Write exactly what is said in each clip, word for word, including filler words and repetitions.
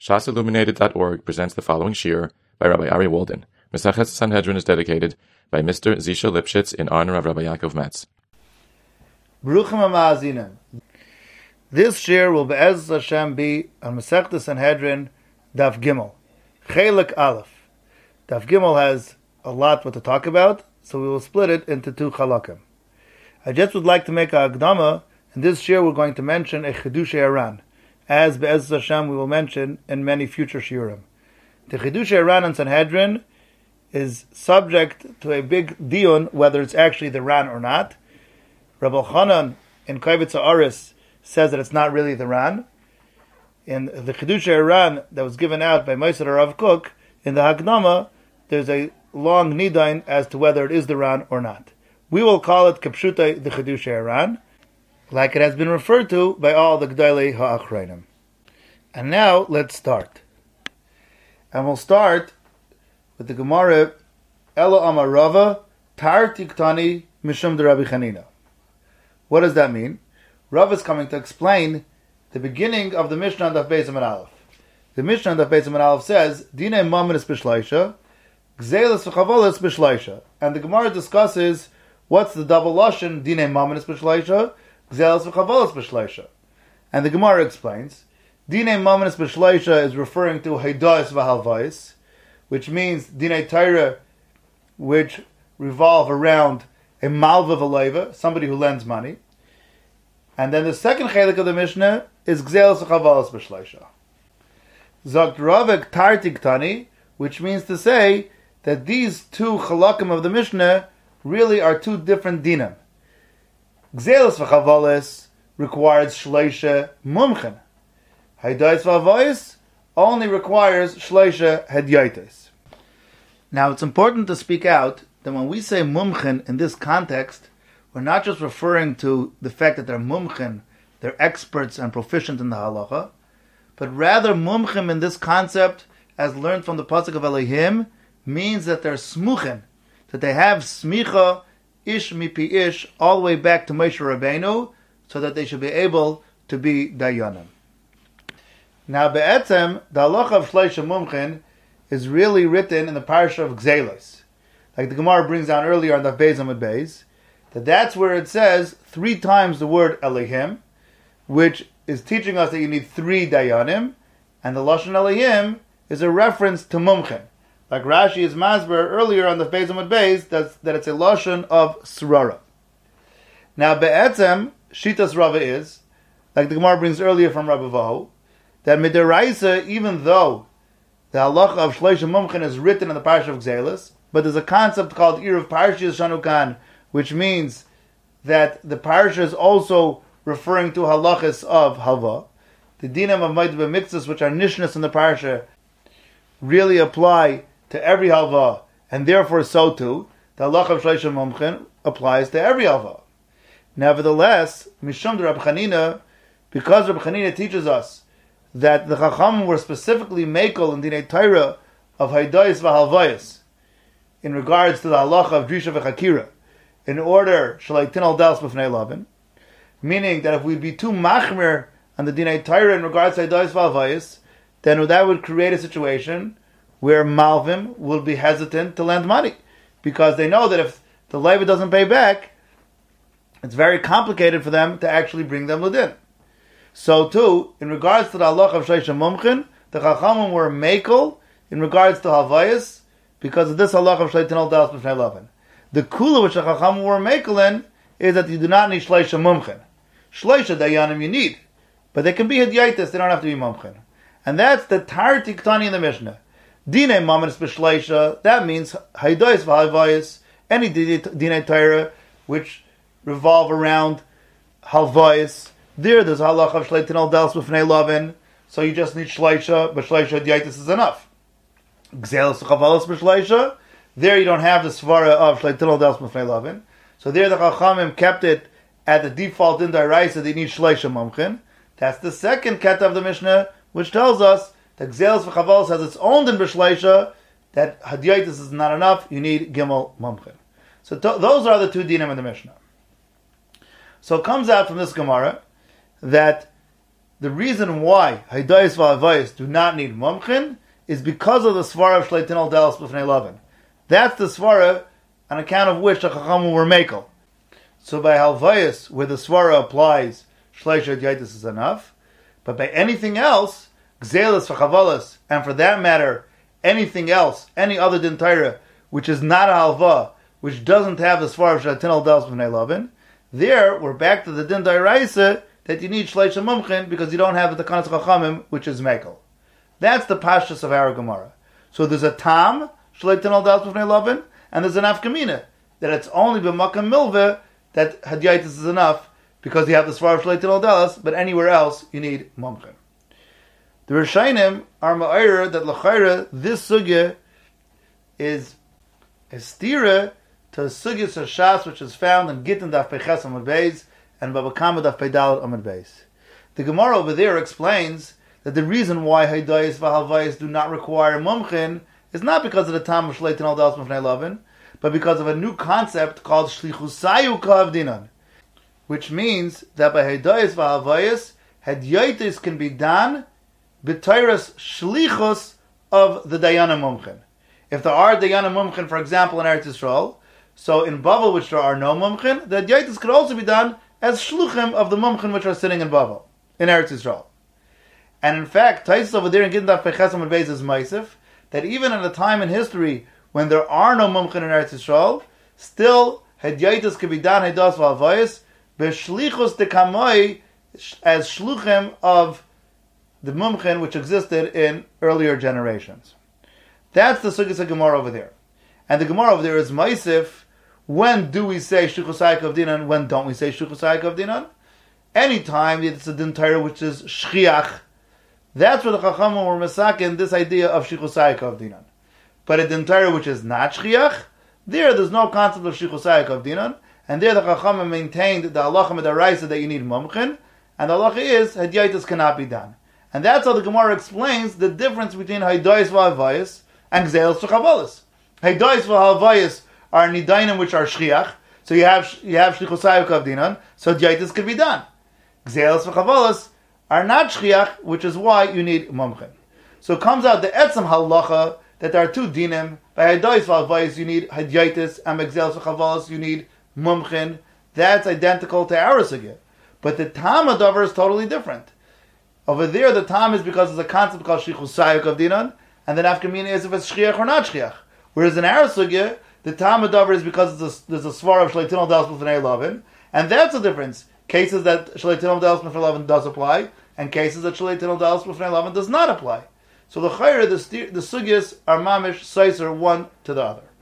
Shas Illuminated dot org presents the following shir by Rabbi Ari Walden. Mesechet Sanhedrin is dedicated by Mister Zisha Lipschitz in honor of Rabbi Yaakov Metz. Baruchim HaMa'azinim. This shir will be'ez Hashem be on Mesechet Sanhedrin Daf Gimel, Chelik Aleph. Daf Gimel has a lot what to talk about, so we will split it into two chalakim. I just would like to make a Agdama. In this shir we're going to mention a Chiddushei Aran, as be'ez Hashem we will mention in many future shiurim. The Chiddushei Aran and Sanhedrin is subject to a big dion whether it's actually the Ran or not. Rabbi Chanan in Kavitz Ha'aris says that it's not really the Ran. In the Chiddushei Aran that was given out by Moshe Rav Kook, in the Hakdama, there's a long nidain as to whether it is the Ran or not. We will call it Kepshutai the Chiddushei Aran, like it has been referred to by all the Gdolei Ha'achreinim. And now, let's start. And we'll start with the Gemara, Elo Amar Rava, Tar Tiktani Mishum de Rabbi Chanina. What does that mean? Rav is coming to explain the beginning of the Mishnah on Daf Beis Amud Aleph. The Mishnah on Daf Beis Amud Aleph says, Dinei Mamanis B'Shleisha, Gzelis V'Chavolis B'Shleisha. And the Gemara discusses what's the double lashon, Dinei Mamanis B'Shleisha, Gzelis V'Chavolis B'Shleisha. And the Gemara explains, Dinei Mamanis B'Shleisha is referring to Heidos V'Halvais, which means Dinei Torah, which revolve around a Malva V'Leiva, somebody who lends money. And then the second chelik of the Mishnah is Gzelis V'Chavolis B'Shleisha. Zogt Ravek Tartik Tani, which means to say that these two chalakim of the Mishnah really are two different dinim. Gzelis V'Chavolis requires Shleisha Mumchen. Heidos V'Halvais only requires Shleisha Hedyaitis. Now it's important to speak out that when we say Mumchen in this context, we're not just referring to the fact that they're Mumchen, they're experts and proficient in the halacha, but rather Mumchen in this concept, as learned from the Pasuk of Elohim, means that they're Smuchen, that they have Smicha, Ish Mipi Ish, all the way back to Moshe Rabbeinu, so that they should be able to be Dayanim. Now, Be'etzem, the halacha of Shleisha Mumchen is really written in the parasha of Gzelos. Like the Gemara brings down earlier on the Beis Amud Beis, that that's where it says three times the word Elohim, which is teaching us that you need three Dayanim, and the Lashon Elohim is a reference to Mumchen. Like Rashi is masber earlier on the Beis Amud Beis, that's, that it's a Lashon of Srara. Now, Be'etzem, Shitas Rava is, like the Gemara brings earlier from Rabbi Vahu, that Midaraisa, even though the halacha of Shleisha Mumchen is written in the Parsha of Gzelos, but there's a concept called Eruv Parshas Shanukan, which means that the Parsha is also referring to halachas of Halva. The dinam of Moed B'Miktzos, which are nishnas in the Parsha, really apply to every Halva, and therefore so too, the halacha of Shleisha Mumchen applies to every Halva. Nevertheless, Mishum de Rabbi Chanina, because Rabbi Chanina teaches us that the Chacham were specifically mekel in Dinei Torah of Heidos V'Halvais in regards to the halacha of Drisha V'Chakira, in order Shalaytin al Dals B'Fnei Lavin, meaning that if we'd be too machmir on the Dinei Torah in regards to Heidos V'Halvais, then that would create a situation where Malvim will be hesitant to lend money, because they know that if the Leiva doesn't pay back, it's very complicated for them to actually bring them Ladin. So too, in regards to the halacha of Shleisha Mumchen, the Chachamim were mekel in regards to Havayas, because of this halacha of Shalaytin al Dals B'Fnei Lavin. The kula which the Chachamim were mekel in is that you do not need Shleisha Mumchen. Shleisha Dayanim you need, but they can be Hidyaitis, they don't have to be Mumchen. And that's the Tar Tiktani in the Mishnah. Dinei Mamanis B'Shleisha, that means Heidos V'Halvais, any Dinei Torah which revolve around Halvais. There, there's halacha of Shalaytin al Dals B'Fnei Lavin, so you just need Shleisha, but Shleisha Hidyaitis is enough. Gzelis V'Chavolis B'Shleisha, there you don't have the svara of Shalaytin al Dals B'Fnei Lavin, so there the Chachamim kept it at the default in Daraisa, they need Shleisha Mumchen. That's the second keta of the Mishnah, which tells us that Gzelis V'Chavolis has its own din B'Shleisha, that Hidyaitis is not enough, you need Gimel Mumchen. So to, those are the two dinim in the Mishnah. So it comes out from this Gemara that the reason why Haidayis v'Havayis do not need Mumchin is because of the Svara of Shleitin al Delas B'fnei Lavan. That's the Svara on account of which the Chachamim were Mekel. So by Halvayis, where the Svara applies, Shleisha Haidayis is enough. But by anything else, Gzelis v'Chavalas, and for that matter, anything else, any other Din Torah, which is not a Halva, which doesn't have the Svara of Shleitin al Delas B'fnei Lavan, there, we're back to the Din D'Oraisa that you need Shleisha Mumchin because you don't have the Takanas Chachamim, which is Mekel. That's the pashtus of our Gemara. So there's a Tam, Shleitin al Delas B'fnei Lavan, and there's an Afkamina, that it's only b'makam milveh that Hadyaitis is enough because you have the Svar of Shleitin al Delas, but anywhere else you need Mumchin. The Rishayim are ma'ayra that l'chayra this sugya is a stira to Sugya Shas, which is found in Gittin Daf Peches Amud Beis and Baba Kama Daf Peidal Amud Beis. The Gemara over there explains that the reason why Haidayis v'Halvayis do not require Mumchin is not because of the Tam of Shleitin al Delas B'fnei Lavan, but because of a new concept called Shlichusayu Kavdinan, which means that by Haidayis v'Halvayis, Hadyaitis can be done b'tayras shlichus of the Dayana Mumchin. If there are Dayana Mumchin, for example, in Eretz Yisrael, so in Bavel, which there are no Mumchin, the Hadyaitis could also be done as Shluchim of the Mumchin which are sitting in Bavel, in Eretz Yisrael. And in fact, Taisus over there in Gittin Daf Peches Amud Beis is Maisif, that even at a time in history when there are no Mumchin in Eretz Yisrael, still Hadyaitis could be done Haidayis v'Halvayis b'shlichus dekamoi as Shluchim of the Mumchin which existed in earlier generations. That's the Sugya Gemara over there. And the Gemara over there is Maisif. When do we say Shlichus of Dinan? When don't we say Shlichus of Dinan? Anytime it's a Din Torah which is Shchiach, that's where the Chachamim were masakin this idea of Shlichus of Dinan. But a Din Torah which is not Shchiach, there there's no concept of Shlichus of Dinan, and there the Chachamim maintained the halacha midaraisa that you need Mumchin, and the halacha is Hadyaitis cannot be done. And that's how the Gemara explains the difference between Haidayis v'Halvayis and Gzelis v'Chavalas. Haidayis v'Halvayis are nidainim which are shchiach, so you have you have shlichusayuk avdinan, so Hadyaitis could be done. Gzelis v'Chavalas are not shchiach, which is why you need mumchin. So it comes out the etzem halacha that there are two dinim. By Haidayis v'Halvayis you need Hadyaitis, and by Gzelis v'Chavalas you need mumchin. That's identical to our sugya. But the tam adavar is totally different. Over there, the tam is because there's a concept called shlichusayuk avdinan, and then afkamina is if it's shchiach or not shchiach. Whereas in our sugya, the tam adavar is because there's a, there's a svar of shleitin al delas b'fnei lavan, and that's the difference. Cases that shleitin al delas b'fnei lavan does apply, and cases that shleitin al delas b'fnei lavan does not apply. So the chayre, the, the sugyas are mamish seiser one to the other.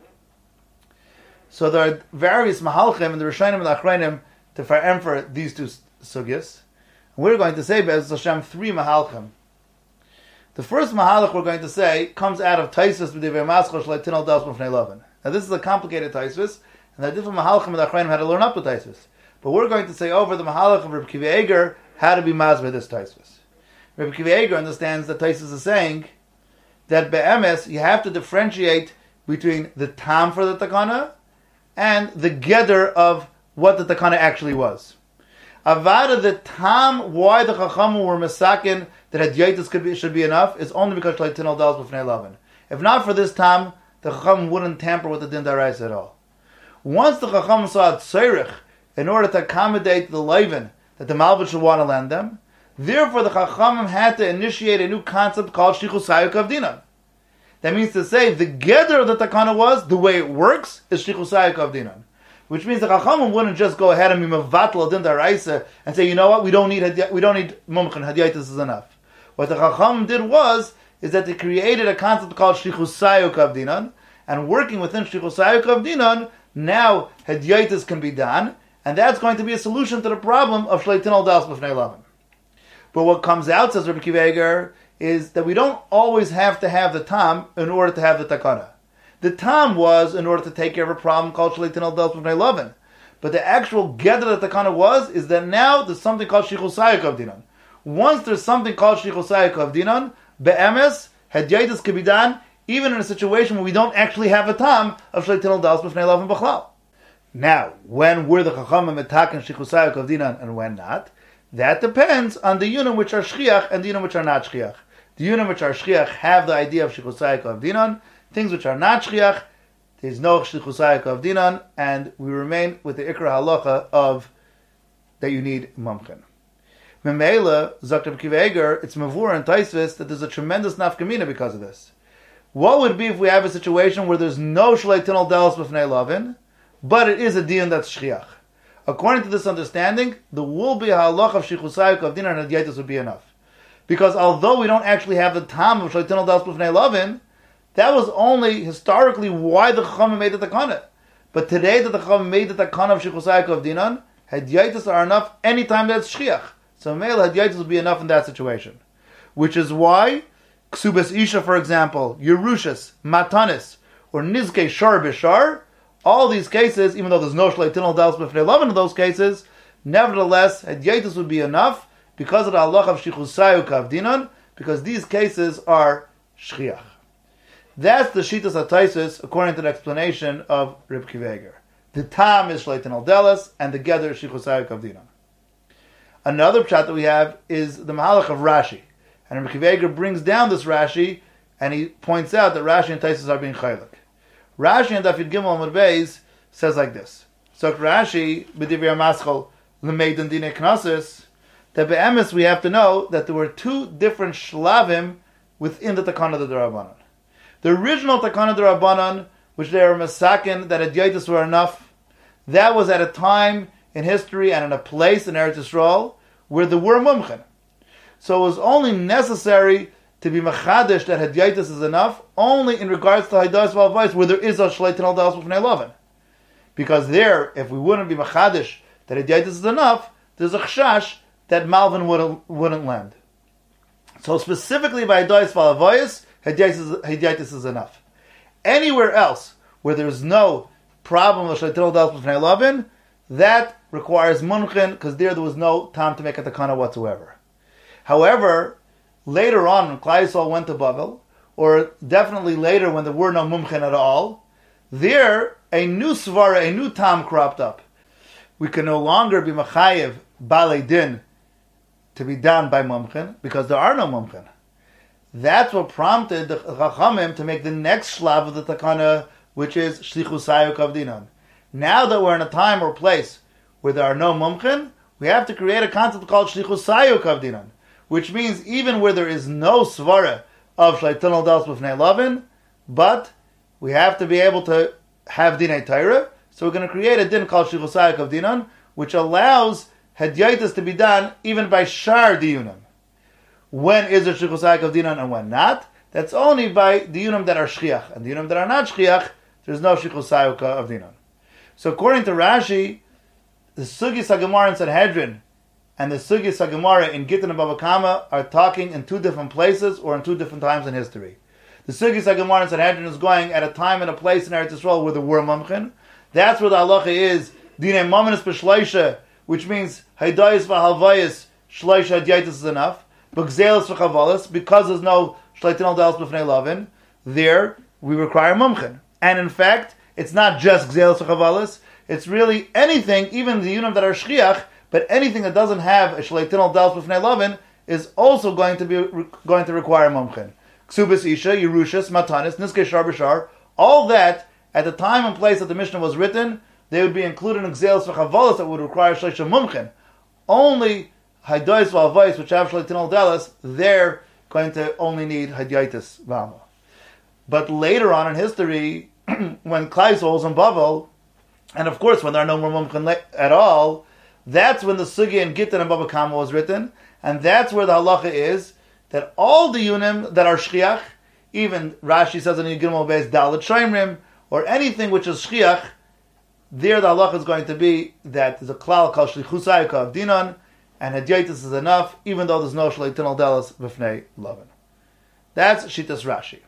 So there are various mahalchim in the Rishonim and the Achrayim to far'em for these two sugyas. And we're going to say, Be'ez Hashem, three mahalchim. The first mahalach we're going to say comes out of Taisus b'divei maschor shleitin al delas b'fnei lavan. Now this is a complicated Taisus, and the different mahalchim and the Achrayim had to learn up the Taisus. But we're going to say over the mahalach of Reb Kiva Eger how to be mazbeh this Taisus. Reb Kiva Eger understands that Taisus is saying that be'emes you have to differentiate between the tam for the takana and the geder of what the takana actually was. Avada, the tam, why the chachamim were masakin that hadyaitis could be should be enough is only because shleitin al delas b'fnei lavan. If not for this tam, the chachamim wouldn't tamper with the din daraisa at all. Once the chachamim saw tzorich in order to accommodate the leivin that the malbut should want to lend them, therefore the chachamim had to initiate a new concept called shlichusayuk avdinan. That means to say the geder of the takana was the way it works is shlichusayuk avdinan. Which means the Chachamim wouldn't just go ahead and be mevatel din daraisa and say, you know what, we don't need we don't need mumchin, hadyaitis is enough. What the Chachamim did was is that they created a concept called shlichusayuk avdinan, and working within shlichusayuk avdinan, now hadyaitis can be done, and that's going to be a solution to the problem of shleitin al delas b'fnei lavan. But what comes out, says Rabbi Kiva Eger, is that we don't always have to have the tam in order to have the takana. The tam was in order to take care of a problem called shleitin al delas b'fnei lavan. But the actual geder that the takana was is that now there's something called shlichusayuk avdinan. Once there's something called shlichusayuk avdinan, be'emes, hadyaitis can be done even in a situation where we don't actually have a tam of shleitin al delas b'fnei lavan b'chlal. Now, when were the chachamim metaken shlichusayuk avdinan and when not? That depends on the yunim which are shchiach and the yunim which are not shchiach. The yunim which are shchiach have the idea of shlichus of dinan. Things which are not shchiach, there's no shlichus of dinan, and we remain with the ikra halacha of that you need mumchen. Memela, Zakter Kiveger, it's mavur and taisvis that there's a tremendous nafkamina because of this. What would be if we have a situation where there's no shleitinal delos b'fnei lavin, but it is a din that's shchiach? According to this understanding, there will be a halach of shichusayuk of dinar and hadiyaitis would be enough. Because although we don't actually have the tam of shleitinal delos b'fnei lavin, that was only historically why the Chachamim made the takana. But today that the Chachamim made the takana of shichusayuk of dinar, hadiyaitis are enough anytime that's shchiach. So male hadiyaitis will be enough in that situation. Which is why Ksubas Isha, for example, Yerushas, Matanis, or Nizke Shar Bishar, all these cases, even though there's no Shleitinal Dalas B'fnei Lavin in those cases, nevertheless, hadiyaitis would be enough because of the halach of Shichusayu Kavdinan, because these cases are Shchiach. That's the Shitas HaTaisus, according to the explanation of Reb Kiveger. The Tam is Shleitinal Dalas, and the Geder is Shichusayu Kavdinan. Another pshat that we have is the Mahalach of Rashi. And Reb Kiveger brings down this Rashi, and he points out that Rashi and Taisus are being chaylik. Rashi and Dafid Gimel Amud Beis says like this. So Rashi, B'divrei Maschal, L'meid and Dinei Knossos, that be'emes we have to know that there were two different shlavim within the Takana D'Rabbanan. The original Takana D'Rabbanan, which they were masakin, that hadiyaitis were enough, that was at a time in history and in a place in Eretz Yisrael where there were mumchen. So it was only necessary to be machadish that hadiyaitis is enough only in regards to haidayis v'alvayis where there is a shleitin al dalas b'fnei lavin. Because there, if we wouldn't be machadish that hadiyaitis is enough, there's a chashash that Malvin wouldn't, wouldn't lend. So specifically by haidayis v'alvayis, hadiyaitis is enough. Anywhere else where there's no problem of shleitin al dalas b'fnei lavin, that requires munchen, because there there was no time to make a takana whatsoever. However, later on, when Klal Yisrael went to Bavel, or definitely later when there were no mumchen at all, there a new svara, a new tam cropped up. We can no longer be machayev balei din to be done by mumchen, because there are no mumchen. That's what prompted the Chachamim to make the next shlav of the takana, which is shlichus kavdinan. Now that we're in a time or place where there are no mumchen, we have to create a concept called shlichus kavdinan, which means even where there is no svara of shleitin al dalas b'fnei lavin, but we have to be able to have dinei Torah, so we're going to create a din called shlichus kavdinan, which allows hadiyaitis to be done even by shar diyunim. When is there shlichus kavdinan and when not? That's only by diyunim that are shchiach, and diyunim that are not shchiach, there's no shlichus kavdinan. So according to Rashi, the Sugis HaGemara in Sanhedrin and the Sugis HaGemara in Gittin and Bava Kama are talking in two different places or in two different times in history. The Sugis HaGemara in Sanhedrin is going at a time and a place in Eretz Yisrael where there were mumchen. That's where the halacha is dinei mamanis b'shleisha, which means haidayis v'halvayis shleisha hadiyaitis is enough, but gzelis v'chavalis, because there's no shleitin al dalas b'fnei lavin, there we require mumchen. And in fact, it's not just gzelis v'chavalis, it's really anything, even the yunim that are shchiach, but anything that doesn't have a shleitin al dalas b'fnei lavin is also going to be re- going to require mumchen. Ksubas Isha, Yerushas, Matanis, Nizke Shar B'Shar, all that, at the time and place that the Mishnah was written, they would be included in gzelis v'chavalis that would require shleisha mumchen. Only haidayis v'alvayis, which have shleitin al dalas, they're going to only need hadiyaitis v'ama. But later on in history, when Klal Yisrael was in Bavel, and of course when there are no more mumchen at all, that's when the Sugya in Gittin and Bava Kama was written, and that's where the halacha is, that all the yunim that are shchiach, even Rashi says in Yigimel Beis Dalet Shoimrim, or anything which is shchiach, there the halacha is going to be that there's a klal called shlichusai kavdinan, and hadiyaitis is enough, even though there's no shleitin al dalas b'fnei lavin. That's Shitas Rashi.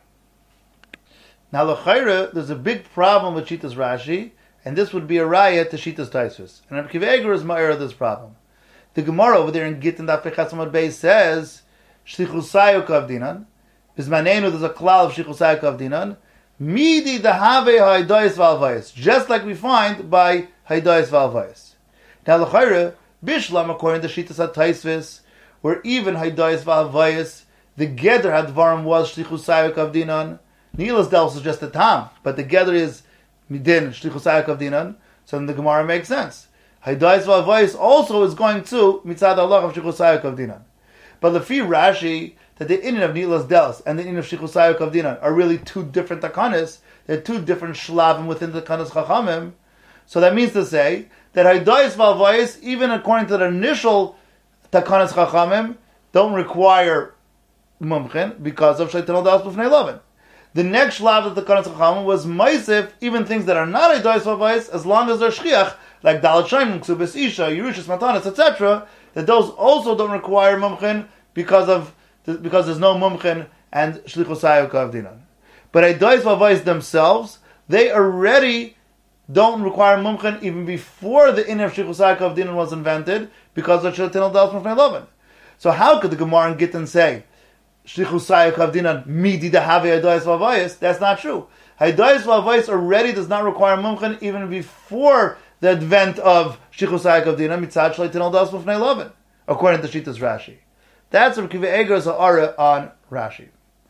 Now, l'chayra, there's a big problem with Shitas Rashi, and this would be a raya to Shitas Taisus. And Reb Kiveger is ma'ir of this problem. The Gemara over there in Gittin Daf Pechas Amud Beis says, Shlichusayu kavdinan, Bismanenu there's a klal of Shlichusayu kavdinan, Midi dehave haidayis v'alvayis, just like we find by haidayis v'alvayis. Now, l'chayra, Bishlam, according to Shitas HaTaisvis, where even Haidayis V'Havayis, the Geder Hadvarim was Shlichus Sayuk Avdinan. Nilas Dels is just a tam, but the Geder is Midin Shlichus Sayuk Avdinan. So then the Gemara makes sense. Haidayis V'Havayis also is going to Mitzad Allah of Shlichus Sayuk Avdinan. But Lefi Rashi, that the Inin of Nilas Dels and the Inin of Shlichus Sayuk Avdinan are really two different takanas. They're two different shlavim within the takanas Chachamim. So that means to say that Haidayis V'Havayis, even according to the initial takanas Chachamim, don't require mumchen because of Shaitan Das B'fnei Lavan. The next shlav of the takanas Chachamim was Maisif, even things that are not Haidayis V'Havayis, as long as they're Shchiach, like Dalat Shaim, Ksubis Isha, Yerushas Matanis, et cetera, that those also don't require mumchen because of because there's no mumchen and Shlichus Sayuk Avdinan. But Haidayis V'Havayis themselves, they already don't require mumchen even before the Inin of Shlichus Sayuk Avdinan was invented because of Shaitan Das B'fnei Lavan. So how could the Gemara in Gittin say Shlichus Sayuk Avdinan midi dehave Haidayis V'Havayis? That's not true. Haidayis V'Havayis already does not require mumchen even before the advent of Shlichus Sayuk Avdinan mitzad Shaitan Das B'fnei Lavan, according to Shitas Rashi. That's Rabbi Akiva Eiger's ha'ara on Rashi.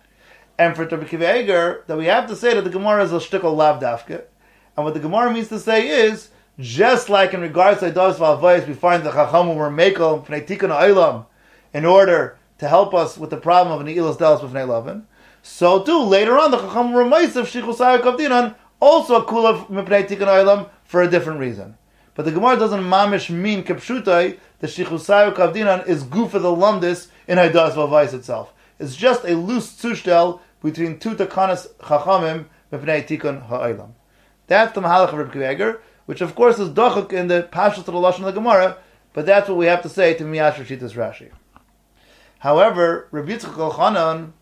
And for Rabbi Akiva Eiger, that we have to say that the Gemara is a shtickle lav dafke. And what the Gemara means to say is, just like in regards to Haidayis V'Havayis, we find the Chachamim were mekel pnei tikkun ha'olam in order to help us with the problem of Ni'ilas Dalas B'fnei Lavan. So too, later on, the Chachamim were ma'asav Shlichus Sayuk Avdinan, also a kulav pnei tikkun ha'olam for a different reason. But the Gemara doesn't mamish mean kepshutai the Shlichus Sayuk Avdinan is goof of the lumdis in Haidayis V'Havayis itself. It's just a loose zushtel between two takanas Chachamim pnei tikkun ha'olam. That's the Mahalach of Rabbi Akiva Eiger, which of course is dochuk in the Pashtus of the Lashon of the Gemara, but that's what we have to say to Miyash Shitas Rashi. However, Rabbi Yitzchak Elchanan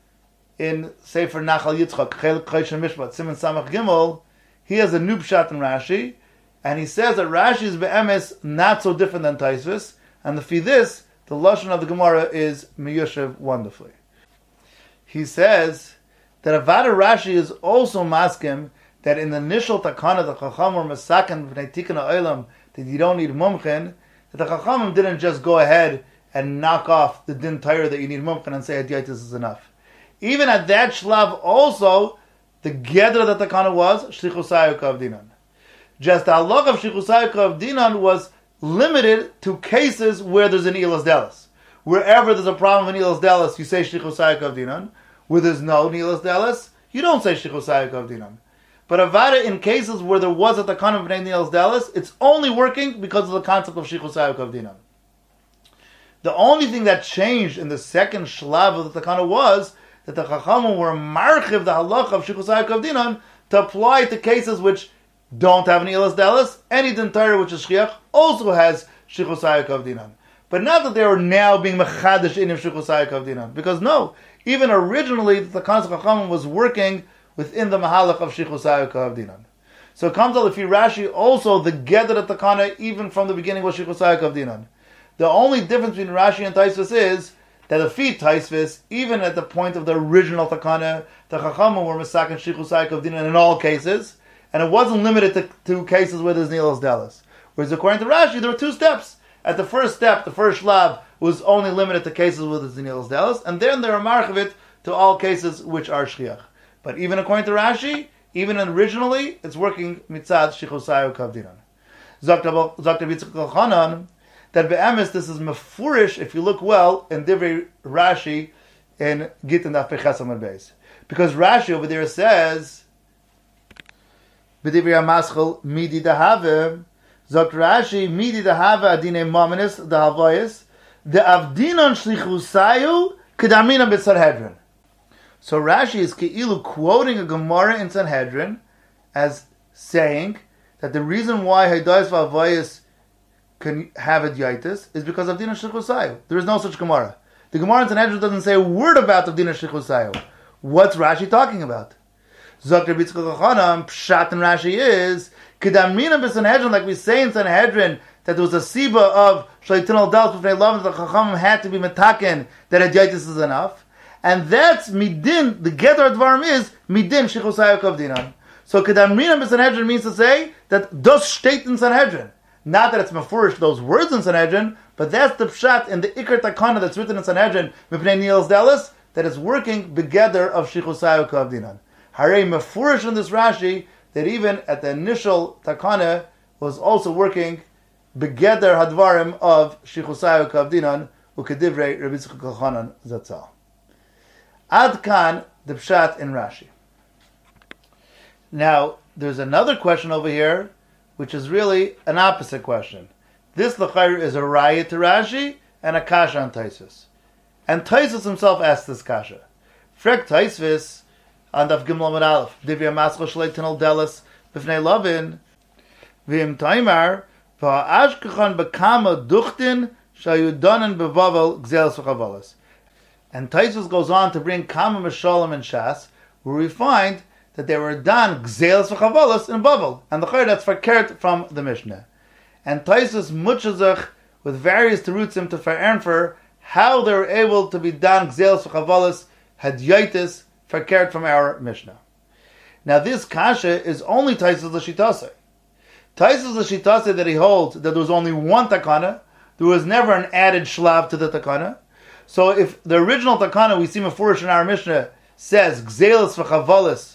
in Sefer Nachal Yitzchak, Chelik Choshen Mishpat, Siman Samach Gimel, he has a new pshat in Rashi, and he says that Rashi is be'emes not so different than Taisvis, and for this, the Lashon of the Gemara is Miyushev wonderfully. He says that Avada Rashi is also maskim that in the initial takana, the Chacham were masaken v'nei tikkun ha'olam, that you don't need mumchen, that the Chachamim didn't just go ahead and knock off the din Torah that you need mumchen and say Hadiyaitis is enough. Even at that shlav also, the gedra that the takana was Shlichus Sayuk Avdinan. Just the halach of Shlichus Sayuk Avdinan was limited to cases where there's an Ni'ilas Dalas. Wherever there's a problem with Ni'ilas Dalas, you say Shlichus Sayuk Avdinan. Where there's no Ni'ilas Dalas, you don't say Shlichus Sayuk Avdinan. But Avada, in cases where there was a takana of Bnei Ni'ilas Dalas, it's only working because of the concept of Shlichus Sayuk Avdinan. The only thing that changed in the second shlav of the takana was that the Chachamim were marchiv the halach of Shlichus Sayuk Avdinan to apply to cases which don't have Ni'ilas Dalas. Any din Torah which is Shchiach also has Shlichus Sayuk Avdinan. But not that they are now being mechadish in Shlichus Sayuk Avdinan. Because no, even originally the takana of Chachamim was working within the mahalach of Shlichus Sayuk Avdinan. So it comes out, if you Rashi, also the gedra takana, even from the beginning, was Shlichus Sayuk Avdinan. The only difference between Rashi and Taisvis is that the feet Taisvis, even at the point of the original takana, the Chachamim were masakin Shlichus Sayuk Avdinan in all cases, and it wasn't limited to, to cases where there's Ni'ilas Dalas. Whereas according to Rashi, there were two steps. At the first step, the first shlav was only limited to cases where there's Ni'ilas Dalas, and then there are marchavit to all cases which are Shchiach. But even according to Rashi, even originally, it's working mitzad Shlichus Sayuk Avdinan. Zok Rabbi Yitzchak Elchanan, that be'emes, this is mefurish, if you look well, in Divrei Rashi, in Gittin Daf Peches Amud Beis. Because Rashi over there says, B'divrei HaMaschal, midi dehave, Zok Rashi, midi dehave adine mominis, dehavayis, de'avdinon Shlichus Sayuk, kedamina b'Sanhedrin. So Rashi is Ke'ilu quoting a Gemara in Sanhedrin as saying that the reason why Haidayis V'Havayis can have Hadiyaitis is because of Dina Shlichus Sayuk. There is no such Gemara. The Gemara in Sanhedrin doesn't say a word about the Dina Shlichus Sayuk. What's Rashi talking about? Zok Rabbi Yitzchak Elchanan, Pshat in Rashi is Kedamina b'Sanhedrin, like we say in Sanhedrin, that there was a siba of Shaitan al Dalas b'fnei Lavan, that the Chachamim had to be metaken, that Hadiyaitis is enough. And that's midin, the Gedar Dvarim is midin Shlichus Sayuk Avdinan. So Kedamrina b'Sanhedrin means to say that das steht in Sanhedrin. Not that it's mafurish those words in Sanhedrin, but that's the pshat in the Iker Takana that's written in Sanhedrin, Mipnei Niels Delis, that is working together of Shichusayu Kavdinan. Hare mafurish in this Rashi, that even at the initial Takana was also working begeder hadvarim of Shichusayu Kavdinan, ukedivrei Rabbi Yitzchak Elchanan Zatzal. Ad kan, the pshat in Rashi. Now, there's another question over here, which is really an opposite question. This l'chayr is a raya to Rashi and a kasha on Taisus. And Taisus himself asked this kasha. Frek Taisvis on Daf Gimel Amud Aleph, Divya Mascho Shlei Tinel Delis B'fnei Lavin V'im Taimar V'ha'ashkechan B'kama Duchtin Shayudanen B'vavel Gzeles V'chavalas. And Taisus goes on to bring Kama Mishalom and Shas, where we find that they were done Gzeles V'chavalas in Bavel. And the chayr that's verkehrt from the Mishnah. And Taisus muchazach with various terutzim to ve'ernfer how they were able to be done Gzeles V'chavalas Hadyaitis verkehrt from our Mishnah. Now this kasha is only Taisus L'shitase. Taisus L'shitase that he holds that there was only one takana, there was never an added shlav to the takana. So if the original takana we see mefurish in our Mishnah says Gzeles V'chavalas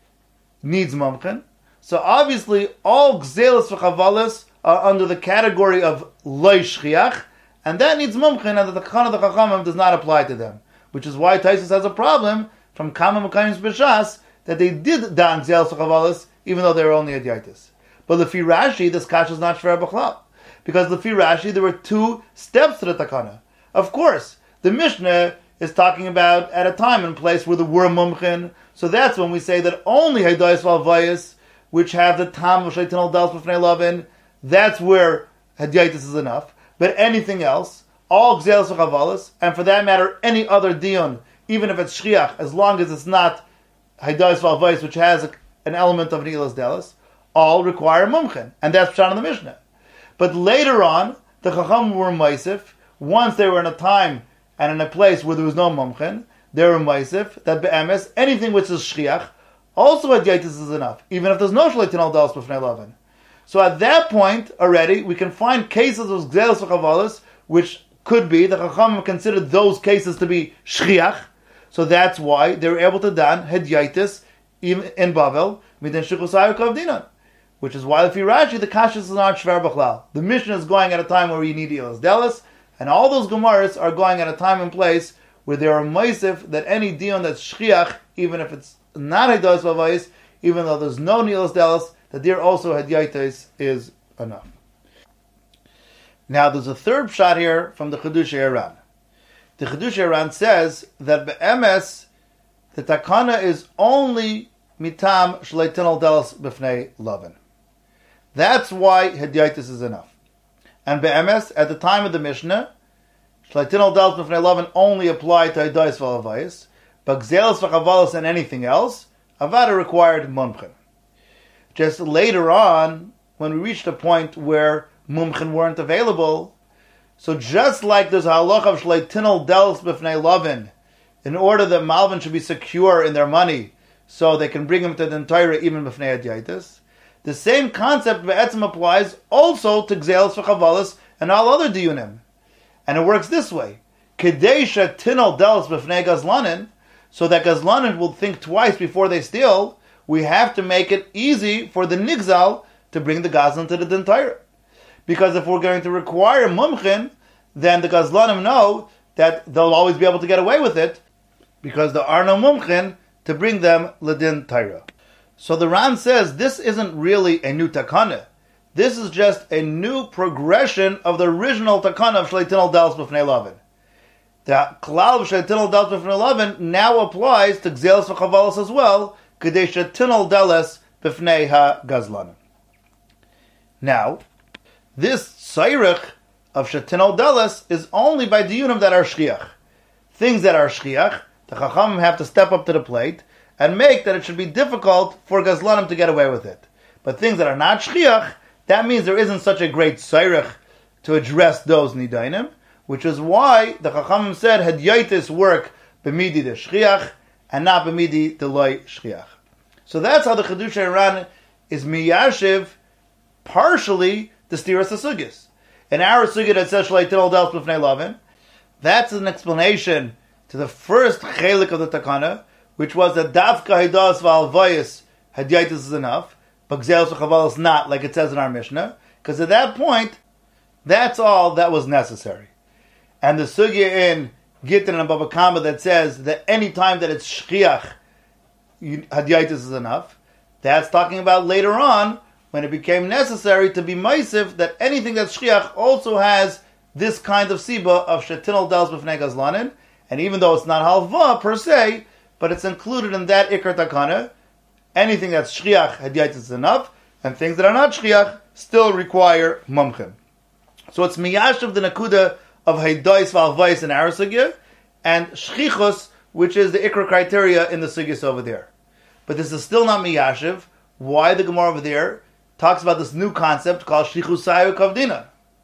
needs mumchen, so obviously all Gzeles V'chavalas are under the category of loy shchiach, and that needs mumchen, and the takana of the chachamim does not apply to them. Which is why Taisus has a problem from Kama Mekayim B'Shas that they did dan Gzeles V'chavalas even though they were only Adiyaitis. But Lefi Rashi, this kasha is not shver b'chlal, because Lefi Rashi there were two steps to the takana. Of course, the Mishnah is talking about at a time and place where there were mumchen, so that's when we say that only Haydayis V'Alvayis, which have the tam of Shaitan Dals B'fnei Lavin, that's where Hadiyaitis is enough. But anything else, all Gzeles V'chavalas, and for that matter, any other dion, even if it's shchiach, as long as it's not Haydayis V'Alvayis, which has a, an element of Nilas Delis, all require mumchen, and that's pshat in the Mishnah. But later on, the Chacham were Maisif, once they were in a time and in a place where there was no mumchen, they were Maisif, that be'emes, anything which is shchiach, also Hadiyaitis is enough, even if there's no Shleitin al Dalas B'fnei Lavin. So at that point already, we can find cases of Gzeles V'chavalas, which could be, the Chachamim considered those cases to be shchiach, so that's why they were able to dan Hadiyaitis even in Bavel, midin Shichusayu Kavdinan. Which is why, if you Rashi, the Kashas is not shver b'chlal. The Mishnah is going at a time where you need Ilas Delis, and all those Gemaras are going at a time and place where there are Maisif that any dion that's shchiach, even if it's not Haydayis V'Alvayis, even though there's no Nilas Delis, that there also Hadiyaitis is enough. Now there's a third shot here from the Chiddushei Haran. The Chiddushei Haran says that be'emes, the takana is only mitam shleitin al delis b'fnei lavin. That's why Hadiyaitis is enough. And be'emes, at the time of the Mishnah, shleitin al delis b'fnei lavin only applied to Haydayis V'Alvayis, but Gzeles V'chavalas and anything else, Avada required mumchen. Just later on, when we reached a point where mumchen weren't available, so just like there's a halacha of shleitin al delis b'fnei lavin, in order that Malvin should be secure in their money, so they can bring him to the Torah even b'fnei Hadiyaitis, the same concept be'etzim applies also to Gzeles V'chavalas and all other diyunim. And it works this way. Kedei shetin al delis b'fnei gazlanin, so that gazlanin will think twice before they steal, we have to make it easy for the nigzal to bring the gazlan to the din Torah. Because if we're going to require mumchen, then the gazlanim know that they'll always be able to get away with it, because there are no mumchen to bring them ledin Torah. So the Ran says this isn't really a new takana. This is just a new progression of the original takana of shleitin al delis b'fnei lavin. The klal of shleitin al delis b'fnei lavin now applies to Gzeles V'chavalas as well, kedei shleitin al delis b'fnei ha-gazlanim. Now, this tzairich of shleitin al delis is only by diyunim that are shchiach. Things that are shchiach, the chachamim have to step up to the plate and make that it should be difficult for gazlanim to get away with it. But things that are not shchiach, that means there isn't such a great tzairich to address those nidainim, which is why the chachamim said Hadiyaitis work b'midi de shchiach and not b'midi de loy shchiach. So that's how the Chiddushei Haran is miyashiv partially the Stiras Sugis. In our Sugya that says Shalei Tinol Delos B'fnei Lavin, that's an explanation to the first chelik of the Takana, which was that Davka Hidas V'alvayis Hadiyaitis is enough, but Gzelos V'chaval is not, like it says in our Mishnah, because at that point, that's all that was necessary. And the Sugya in Gittin and Baba Kama that says that any time that it's Shchiach, Hadiyaitis is enough, that's talking about later on, when it became necessary to be Maisiv, that anything that's Shchiach also has this kind of Siba of Shetinol Delos B'fnei Gazlanin, and even though it's not Halva per se, but it's included in that Ikar Takana, anything that's Shchiach, Hadiyaitis is enough, and things that are not Shchiach still require Mumchim. So it's Miyashav the Nakuda of Haidais V'alvais in our Sugya, and Shchichus, which is the Ikar criteria in the Sugyas over there. But this is still not Miyashav. Why the Gemara over there talks about this new concept called Shlichusayu Kavdina.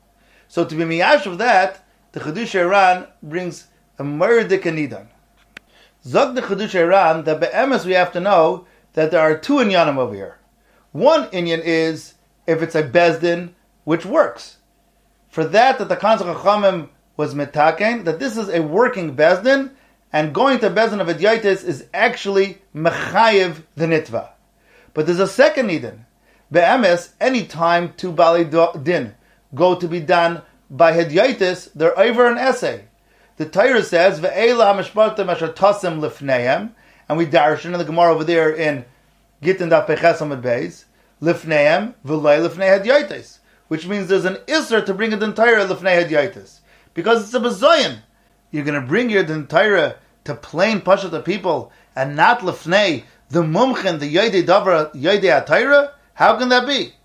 So to be miyash of that, the Chedush Iran brings a murdik anidan. Zog the Chedush Iran that be'emes we have to know that there are two inyanim over here. One inyan is if it's a bezdin which works. For that, that the Kanzach Chachamim was metaken, that this is a working bezdin, and going to bezdin of Hadiyaitis is actually mechayev the nitva. But there's a second nidan. Be'emes, any time two Bali Din go to be done by Hadiyaitis, they're over an essay. The Torah says, Ve'ela ha'mishpatim asher tasim lifnehem, and we darshan in the Gemara over there in Gittin Daf Peches Amud Beis, lifnehem v'lei lifnei Hadiyaitis, which means there's an isser to bring it entire lifnei Hadiyaitis. Because it's a bezoyan. You're going to bring your entire to plain Pashat people, and not lifnei, the mumchen, the Yodei Davra, Yodei HaTorah. How can that be?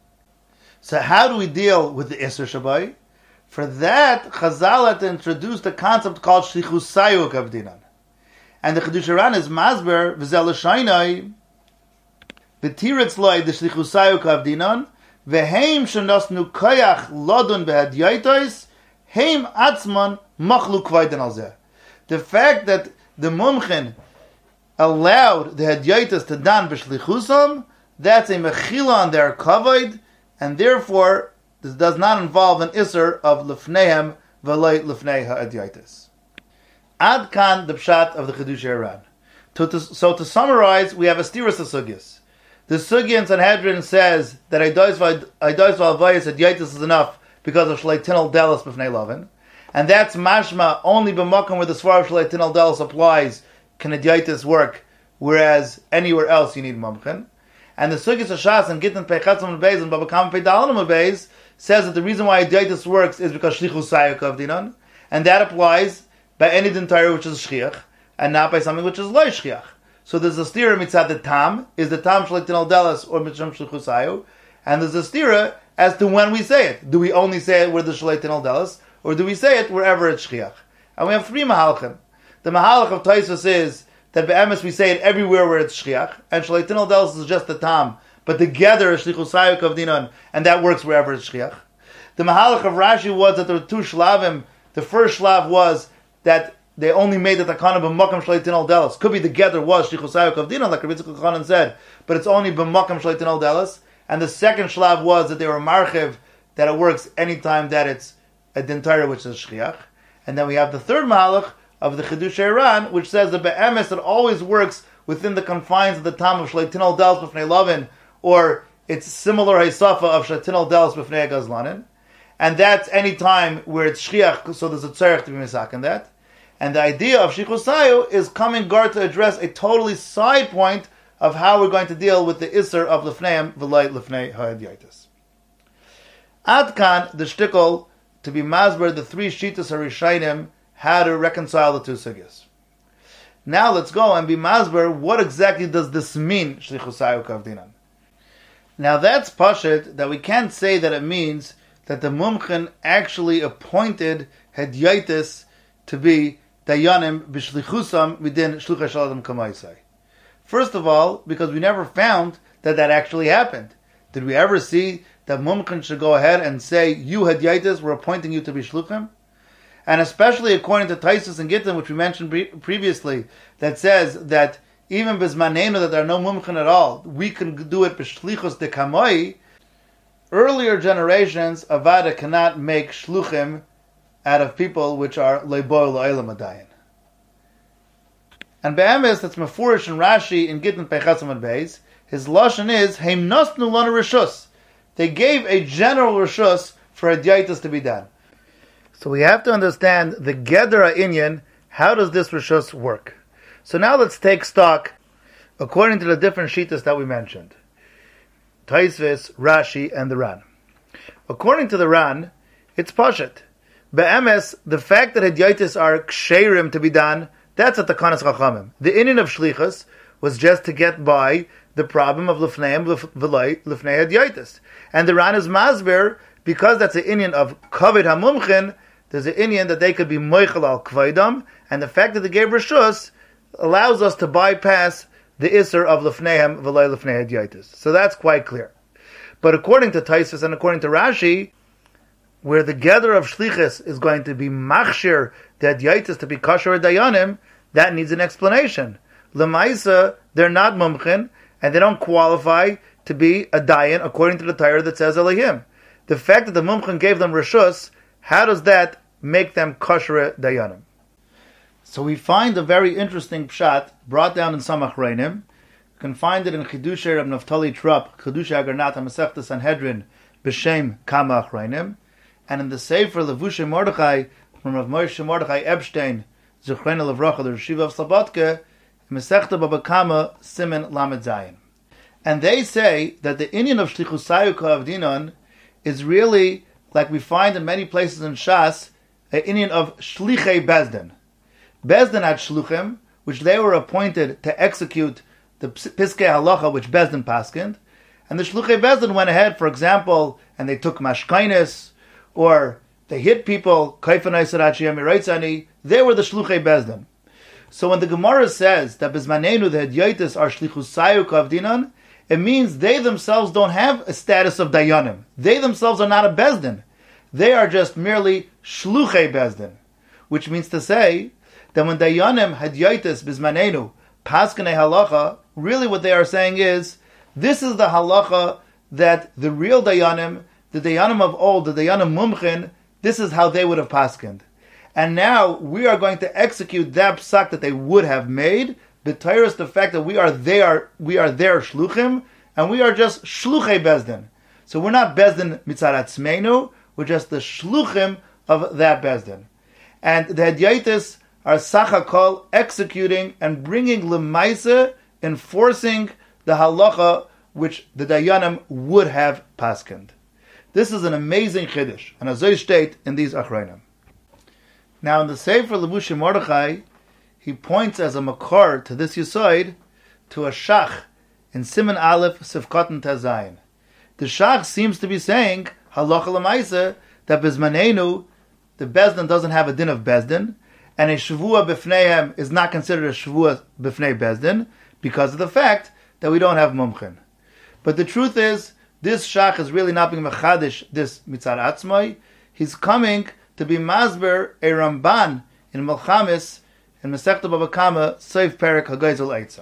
So how do we deal with the Isser Shabai? For that, Chazal had to introduce the concept called Shlichusayu Kavdinan. And the Chedush Iran is Masber, V'zel Shainai, V'tiretz loy the Shlichusayu Kavdinan, V'heim shenosnu koyach lodun behadiyaitos, heim atzman machlu kvayden al zeh. The fact that the Mumchen allowed the Hadiyaitos to dan b'shlichusam, that's a mechila on their kavod, and therefore this does not involve an isser of lefnehem v'lei lefnei ha'adiyaitis. Ad kan the pshat of the Chedush Iran. To, to, so to summarize, we have a stiras sugyas. The sugya in Sanhedrin says that Haidais v'alvayis hadiyaitis is enough because of shleitinol delos b'fnei lavin, and that's mashma only b'makom where the svar of shleitinol delos applies can hadiyaitis work, whereas anywhere else you need mumchen. And the Sugyas Hashas and Gittin Peichatzim and Beis and Baba Kama Peidalim and Beis says that the reason why Hadiyaitis works is because Shlichus Sayu Kavdinan, and that applies by any dentire which is Shchiach, and not by something which is Lo Shchiach. So there's a stira mitzad the Tam, is the Tam Shleitinol Delos or Mitzvah Shlichus Sayu, and there's a stira as to when we say it. Do we only say it where the Shleitinol Delos, or do we say it wherever it's Shchiach? And we have three Mahalchim. The Mahalch of Tosfos is that be'emes we say it everywhere where it's shchiach, and shleitinol delos is just the tam, but together is shlichusayu kavdinan, and that works wherever it's shchiach. The mahalach of Rashi was that there were two shlavim. The first shlav was that they only made the takana b'makam shleitinol delos. Could be together was shlichusayu kavdinan, like Rabbi Yitzchak Chanan said, but it's only b'makam shleitinol delos. And the second shlav was that they were marchiv, that it works anytime that it's a dentire which is shchiach. And then we have the third mahalach of the Chedush Iran, which says that be'emes it always works within the confines of the tam of shleitinol delos b'fnei lavin, or it's similar haisafa of shleitinol delos b'fnei gazlanin, and that's any time where it's shchiach, so there's a tzarech to be misak in that. And the idea of shichusayu is coming guard to address a totally side point of how we're going to deal with the isser of lefneim v'lei lefnei ha'adiyaitis. Adkan the shtickle to be masber the three shitas harishainim, how to reconcile the two sugyas. Now let's go and be masber, what exactly does this mean, shlichusayu kavdinan? Now that's pashut, that we can't say that it means that the mumchen actually appointed Hadiyaitis to be dayanim b'shlichusam within shluchah shaladam kamaisai. First of all, because we never found that that actually happened. Did we ever see that mumchen should go ahead and say, you Hadiyaitis, we're appointing you to be shluchim? And especially according to Tosfos and Gittin, which we mentioned pre- previously, that says that even bismanenu, that there are no mumchen at all, we can do it b'shlichus de kamoi. earlier generations, Avada cannot make shluchim out of people which are leiboil lo'elam adayin. And be'emes, that's mefurish in Rashi in Gittin Peichasamad Beis. His lashon is heim nosnu lanu rishus. They gave a general rishus for hadyaitis to be done. So we have to understand the gedera inyan. How does this rishus work? So now let's take stock according to the different shittas that we mentioned. Taisvis, Rashi, and the Ran. According to the Ran, it's pashat. Be'emes, the fact that hadyaitis are ksherim to be done, that's at the Kanas Chachamim. The inyan of shlichus was just to get by the problem of lifneim v'loi lifnei hadyaitis. And the Ran is masber, because that's the inyan of kavod hamumchin, there's an inyan that they could be moichel al kvaydam, and the fact that they gave rishus allows us to bypass the isser of lifneihem v'loi lifnei hadyaitis. So that's quite clear. But according to Taisvis and according to Rashi, where the gather of shlichus is going to be machshir the hadyaitis to be kosher dayanim, that needs an explanation. Lemaisa, they're not mumchin, and they don't qualify to be a dayan according to the Torah that says Elohim. The fact that the mumchin gave them rishus, how does that make them kosher dayanim? So we find a very interesting pshat brought down in Samach Reinim. You can find it in Chidushay of Naftali Trupp, Chidushay Agarnat HaMasechta Sanhedrin, B'Shem Kama Reinim, and in the Sefer Levushay Mordechai from Rav Moshe Mordechai Epstein, Zechrena Levracha, the Reshiva of Slobodka, Masechta Baba Kama Simen Lamed Zayin. And they say that the inyan of Shlichusayu Ka'avdinon is really, like we find in many places in Shas, an inyan of Shlichei Bezdin. Bezdin had Shluchim, which they were appointed to execute the Piskei Halacha, which Bezdin paskind, and the Shluchei Bezdin went ahead, for example, and they took mashkainis, or they hit people, Kaifanai Sarachi Amiraitsani, they were the Shluchei Bezdin. So when the Gemara says that Bizmanenu the Hadyaitis are Shlichusayu Kavdinan, it means they themselves don't have a status of Dayanim. They themselves are not a Bezdin. They are just merely Shluchei Bezdin, which means to say that when Dayanim Hadyaitis Bizmanenu Paskanei Halacha, really what they are saying is, this is the halacha that the real Dayanim, the Dayanim of old, the Dayanim Mumchin, this is how they would have paskind. And now we are going to execute that psak that they would have made, b'tayros the fact that we are their, we are their shluchim, and we are just shluchei bezdin. So we're not bezdin mitzad atzmeinu, we're just the shluchim of that bezdin. And the hadyaitis are sachakol executing and bringing lemaisa, enforcing the halacha which the dayanim would have paskind. This is an amazing chiddush, and as I state in these achrayim. Now in the Sefer Levushei Mordechai, he points as a makar to this yisoid to a shach in Siman Aleph Sivkotan Tazayin. The shach seems to be saying halacha lemaisa that bizmanenu the bezdin doesn't have a din of bezdin, and a shavua b'fneihem is not considered a shavua b'fnei bezdin because of the fact that we don't have mumchin. But the truth is, this shach is really not being mechadish this mitzad atzmai. He's coming to be masber a Ramban in Melchamis in Masechta Baba Kama Seif Perek Hagayzel Eitzim.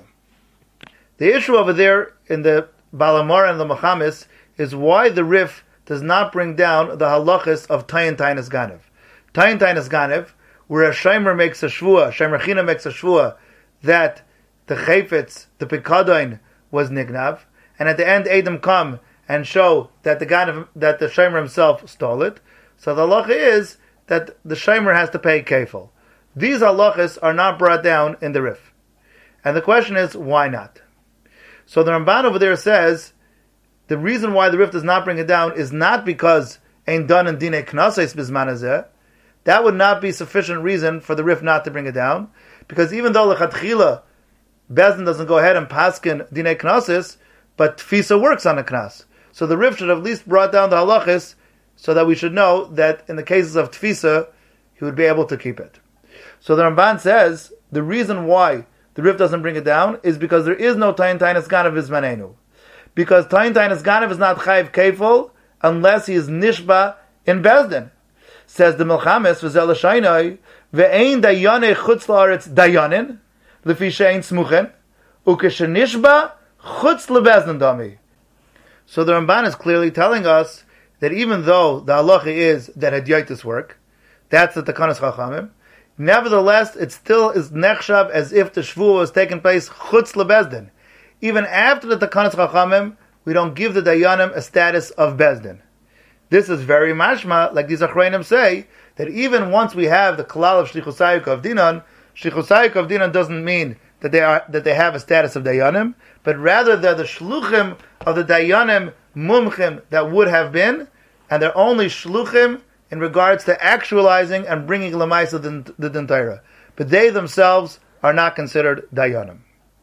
The issue over there in the Balamor and the Melchamis is why the Rif does not bring down the halachas of Tayin Tainas Ganev. Tayin Tainas Ganev, where a Shaimer makes a shvua, Shaimer China makes a shvua that the Chayfetz, the Pekadon was nignav, and at the end Edom come and show that the Ganev, that the Shaimer himself stole it. So the halacha is that the Shaimer has to pay kefil. These halachas are not brought down in the Rif. And the question is, why not? So the Ramban over there says, the reason why the Rif does not bring it down is not because ain't done in Dinei Knaseis Bizman Hazeh. That would not be sufficient reason for the Rif not to bring it down, because even though Lechatchila, Bezdin doesn't go ahead and paskin Dinei Knaseis, but Tfisa works on the Knas. So the Rif should have at least brought down the halachas so that we should know that in the cases of Tfisa, he would be able to keep it. So the Ramban says, the reason why the Rif doesn't bring it down is because there is no Tayin Tainas Ganev Bizmanenu. Because Tayin Tainas Ganev is not Chayiv Kefil unless he is Nishba in Bezdin. Says the Melchamis, V'zel Shainai, Ve'ein Dayanei Chutz La'aretz Dayanin, Lefi She'ein Smuchen, Ukeshe Nishba Chutz LeBezdin Dami. So the Ramban is clearly telling us that even though the halacha is that hadyotis work, that's the takanas chachamim, nevertheless, it still is nechshav as if the shvuah was taking place chutz lebezdin. Even after the takanas chachamim, we don't give the dayanim a status of bezdin. This is very mashma, like these achreinim say, that even once we have the kalal of shlichus hayuk of dinan, shlichus hayuk of dinan doesn't mean that they are that they have a status of dayanim, but rather they're the shluchim of the dayanim mumchim that would have been, and they're only shluchim in regards to actualizing and bringing lemaisa the din Torah. But they themselves are not considered dayanim.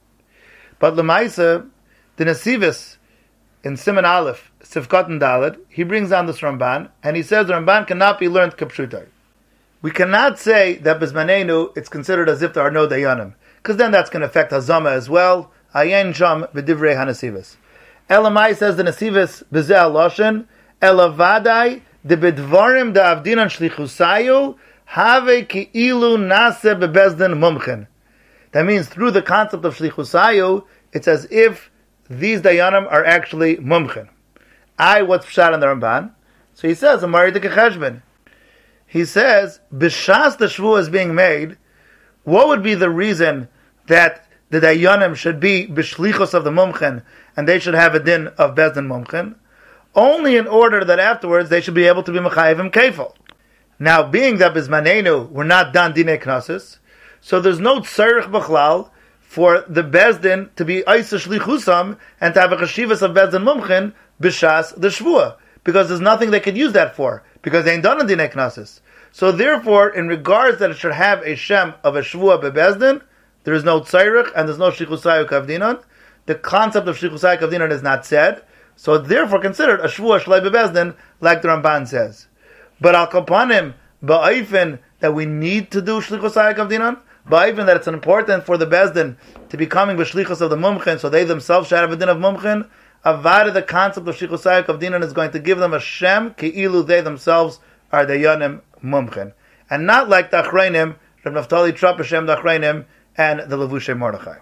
But lemaisa, the nesivis in Siman Aleph, Sivkot and Dalet, he brings down this Ramban, and he says the Ramban cannot be learned kapshutai. We cannot say that Bismanenu it's considered as if there are no dayanim, because then that's going to affect Hazama as well. Ayen sham v'divrei hanesivis. Elamai says the nesivis b'zeh aloshen, elavadai de bedvarim da avdinan shlichusayu have ki'ilu nase bebezdin mumchen. That means through the concept of shlichusayu, it's as if these dayanim are actually mumchen. I, what's pshat on the Ramban? So he says, Amari de Kecheshben. He says, b'shas the shvuah is being made, what would be the reason that the dayanim should be b'shlichos of the mumchen, and they should have a din of bezdin mumchen? Only in order that afterwards they should be able to be mechayevim kefil. Now, being that bismanenu we're not done dinei knossos, so there's no tzarich b'chlal for the bezdin to be aisa shlichusam and to have a chashivas of bezdin mumchen b'shas the shvuah, because there's nothing they could use that for, because they ain't done in dinei knossos. So therefore, in regards that it should have a shem of a shvuah bebezdin, there is no tzarich and there's no shlichusayuk avdinon. The concept of shlichusayuk avdinon is not said, so therefore considered a shvuah shlai bebezdin, like the Ramban says. But al kapanim ba'ayfin that we need to do shlichusayuk avdinon, ba'ayfin that it's important for the bezdin to be coming b'shlichus of the mumchen, so they themselves should have a din of mumchen. Avada, the concept of shlichusayuk avdinon is going to give them a shem ki'ilu they themselves are dayanim mumchen, and not like the achreinim, Rav Naftali Trop Hashem the achreinim and the Levushay Mordechai.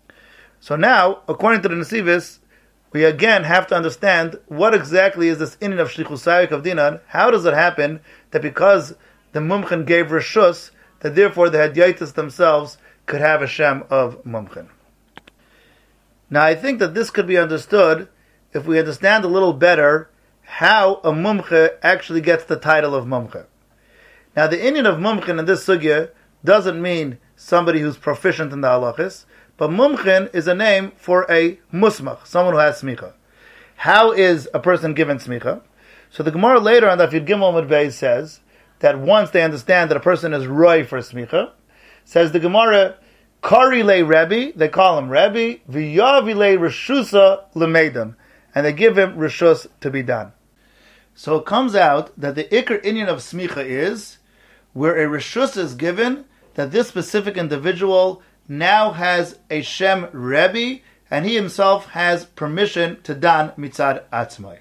So now, according to the Nesivis, we again have to understand what exactly is this inyan of shlichusayuk avdinon. How does it happen that because the mumchen gave reshus, that therefore the hadyotis themselves could have a shem of mumchen? Now, I think that this could be understood if we understand a little better how a mumche actually gets the title of mumche. Now, the inyan of mumchen in this sugya doesn't mean somebody who's proficient in the halachis, but mumchen is a name for a musmach, someone who has smicha. How is a person given smicha? So the Gemara later on the Yud Gimel Amud Beis says that once they understand that a person is roy for smicha, says the Gemara, Kari le Rebbe, they call him Rebbe, V'yavi le Reshusa lemedim, and they give him Reshus to be done. So it comes out that the Iker inyan of smicha is where a Reshus is given, that this specific individual now has a Shem Rebbe, and he himself has permission to dan mitzad atzmai.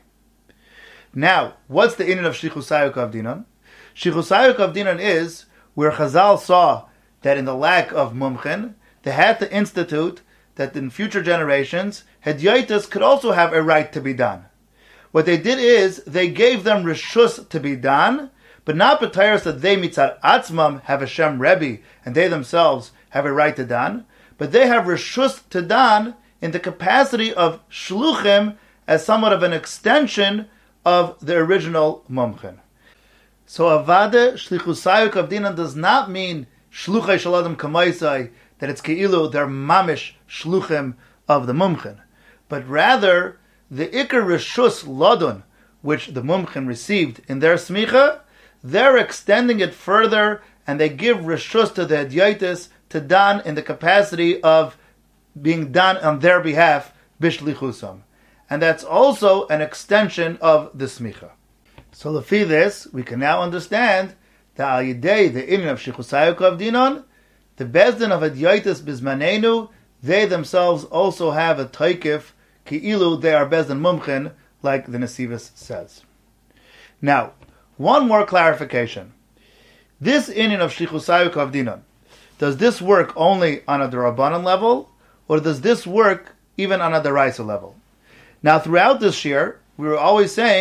Now, what's the inyan of Shlichusayuk avdinon? Shlichusayuk avdinon is where Chazal saw that in the lack of mumchen, they had to institute that in future generations, hadyotis could also have a right to be done. What they did is, they gave them reshus to be done, but not b'tayros that they mitzad atzmam have a Shem Rebbe, and they themselves have a right to dan, but they have reshus to dan in the capacity of shluchim as somewhat of an extension of the original mumchen. So avade shlichusayuk avdinan does not mean shluchay shaladam kamaisai, that it's keilu, they're mamish shluchim of the mumchen, but rather the ikar reshus ladun, which the mumchen received in their smicha, they're extending it further, and they give reshus to the hadyotis to dan in the capacity of being done on their behalf bishlichusam, and that's also an extension of the smicha. So lefi this, we can now understand that al yidei the inyan of shlichusayuk avdinon, the bezdin of hadyotis bizmanenu, they themselves also have a toikif ki'ilu they are bezdin mumchen, like the Nesivis says. Now, one more clarification. This inyan of shlichusayuk avdinon, does this work only on a D'Rabbanan level, or does this work even on a D'Oraisa level? Now, throughout this year, we were always saying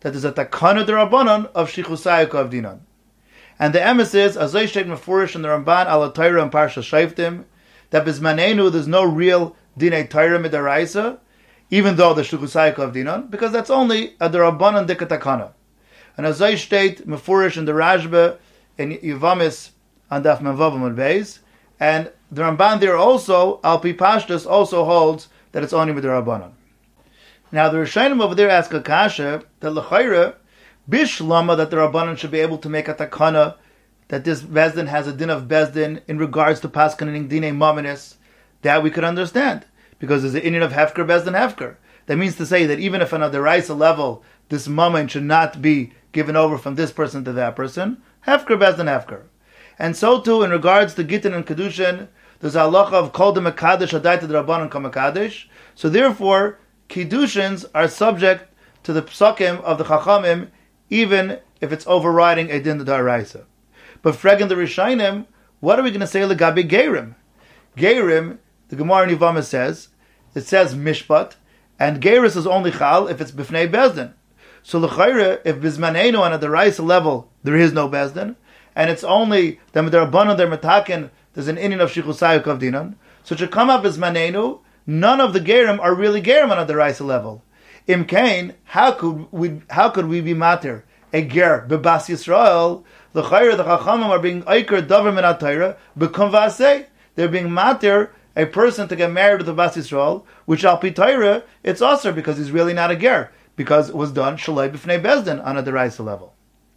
that there's a takana derabanan of shichusayuk avdinan. And the emes is, Azay Shteit Mefurish in the Ramban, Ala Torah and Parsha Shoftim, that Bizmanenu there's no real Dinei Torah Midaraisa, even though the Shichusayuk Avdinan, because that's only a Derabanan Dikatakana. And Azay Shteit Mefurish in the Rashba, in Yevamis, on Daf Menvav Amud Beis, and the Ramban there also, Al Pi Pashtus, also holds that it's only Midarabanan. Now the Rishonim over there ask a kasha, that L'chayra, Bishlama, that the Rabbanan should be able to make a takana, that this Bezdin has a din of Bezdin in regards to paskaning dinei maminis, that we could understand. Because there's an Indian of Hefker, Bezdin Hefker. That means to say that even if on a deraisa level, this mammon should not be given over from this person to that person, Hefker, Bezdin Hefker. And so too, in regards to Gittin and Kedushin, there's a halacha of Kol de Mekadesh, Adai to the Rabbanan Kamakadesh. So therefore, Kedushins are subject to the psakim of the Chachamim, even if it's overriding a din d'oraisa. But fragging the Rishonim, what are we going to say legabe Gerim? Gerim, the Gemara in Yevamah says, it says mishpat, and Geris is only chal if it's b'fnei bezdin. So l'chayre, if bizmanenu on a d'oraisa level there is no bezdin, and it's only the m'derabbanan der metakin, there's an inyan of shichusayuk of dinan. So to come up bizmanenu, none of the Gerim are really Gerim on a d'oraisa level. Im Kain, how could we how could we be matir a ger bebas Yisrael? The chayre the chachamim are being oiker davar min atayra become vasei. They're being matir a person to get married to the bas Yisrael, which al pi Torah it's also because he's really not a ger, because it was done shalei b'fnei bezdin on a deraisa level.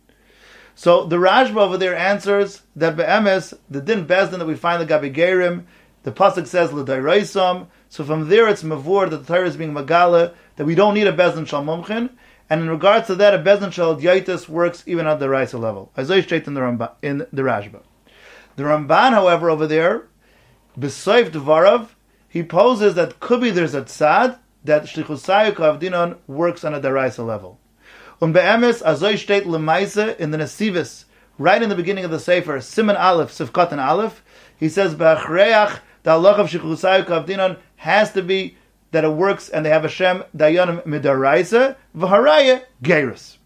So the Rashba over there answers that be'emes the din bezdin that we find the gabi gerim, the pasuk says l'dairaisam. So from there it's mavur that the Torah is being magala, that we don't need a bezdin shal mumchin, and in regards to that, a bezdin shal yaitis works even at the raisa level. Azay Shteit in the Ramban, in the Rashba. The Ramban, however, over there, b'soif dvarav, he poses that could be there's a tzad that shlichusayuk avdinon works on a deraisa level. Um be'emes Azay Shteit lemaisa in the Nesivis, right in the beginning of the Sefer, Siman Aleph, Sivkat and Aleph, he says b'achreach the halach of shlichusayuk avdinon has to be that it works and they have a Shem Dayanim Midaraisa V'haraya Geirus.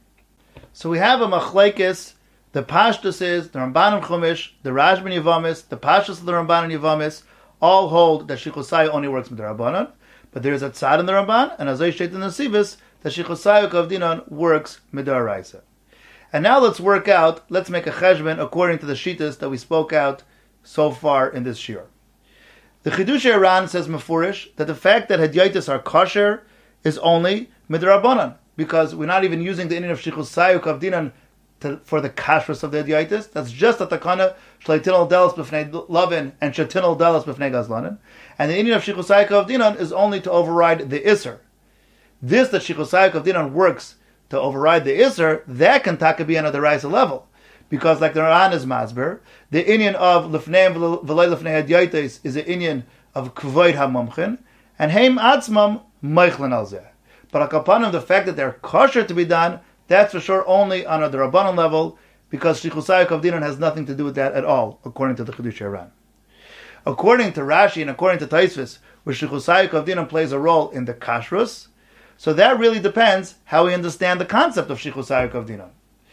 So we have a Machlekes, the Pashtus is, the Ramban and Chumash, the Rashba and Yevamis, the Pashtus of the Ramban and Yevamis, all hold that Shichusai only works Midarabanan, but there is a Tzad in the Ramban, and Azay Shteit in the Sivis, that Shichusai Kavdinan works Midaraisa. And now let's work out, let's make a cheshbon according to the Shittas that we spoke out so far in this shiur. The Chidush Iran says mefurish that the fact that hadyatis are kosher is only midrabanan, because we're not even using the inyan of shichusayuk avdinan for the kashrus of the hadyatis. That's just a takana shleitinol delas b'fnei lavin and shetinol delas b'fnei gazlanin, and the inyan of shichusayuk avdinan is only to override the iser. This that shichusayuk avdinan works to override the iser, that can taka be on a deraisa level. Because like the Ran is masber, the inyan of lefneim v'lei lefnei hadyatis is the inyan of kvoid hamumchin, and heim atzmam meichlen al zeh. But upon the fact that they're kosher to be done, that's for sure only on a Rabbanon level, because shichusayuk avdinan has nothing to do with that at all, according to the Chidush Iran. According to Rashi and according to Taisvis, where shichusayuk avdinan plays a role in the kashrus, so that really depends how we understand the concept of shichusayuk avdinan.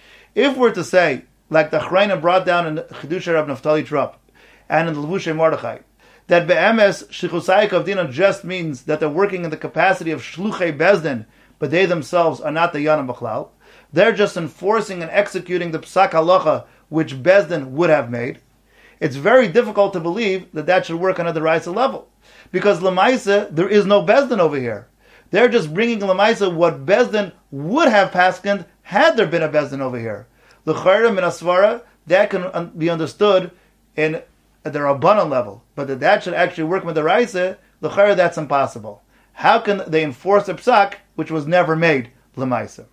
If we're to say, like the Achrayim brought down in the Chidush Rav Naftali Trop and in the Levushay Mordechai, that be'emes shichusayuk avdinan just means that they're working in the capacity of shluchei bezdin, but they themselves are not the yanam b'chlal. They're just enforcing and executing the psak halacha which bezdin would have made. It's very difficult to believe that that should work on a deraisa level, because lemaisa there is no bezdin over here. They're just bringing lemaisa what bezdin would have paskened had there been a bezdin over here. L'chayra min asvara, that can be understood in at the Rabbanon level, but that that should actually work with the Raisa, l'chayra, that's impossible. How can they enforce a psak which was never made l'maisa?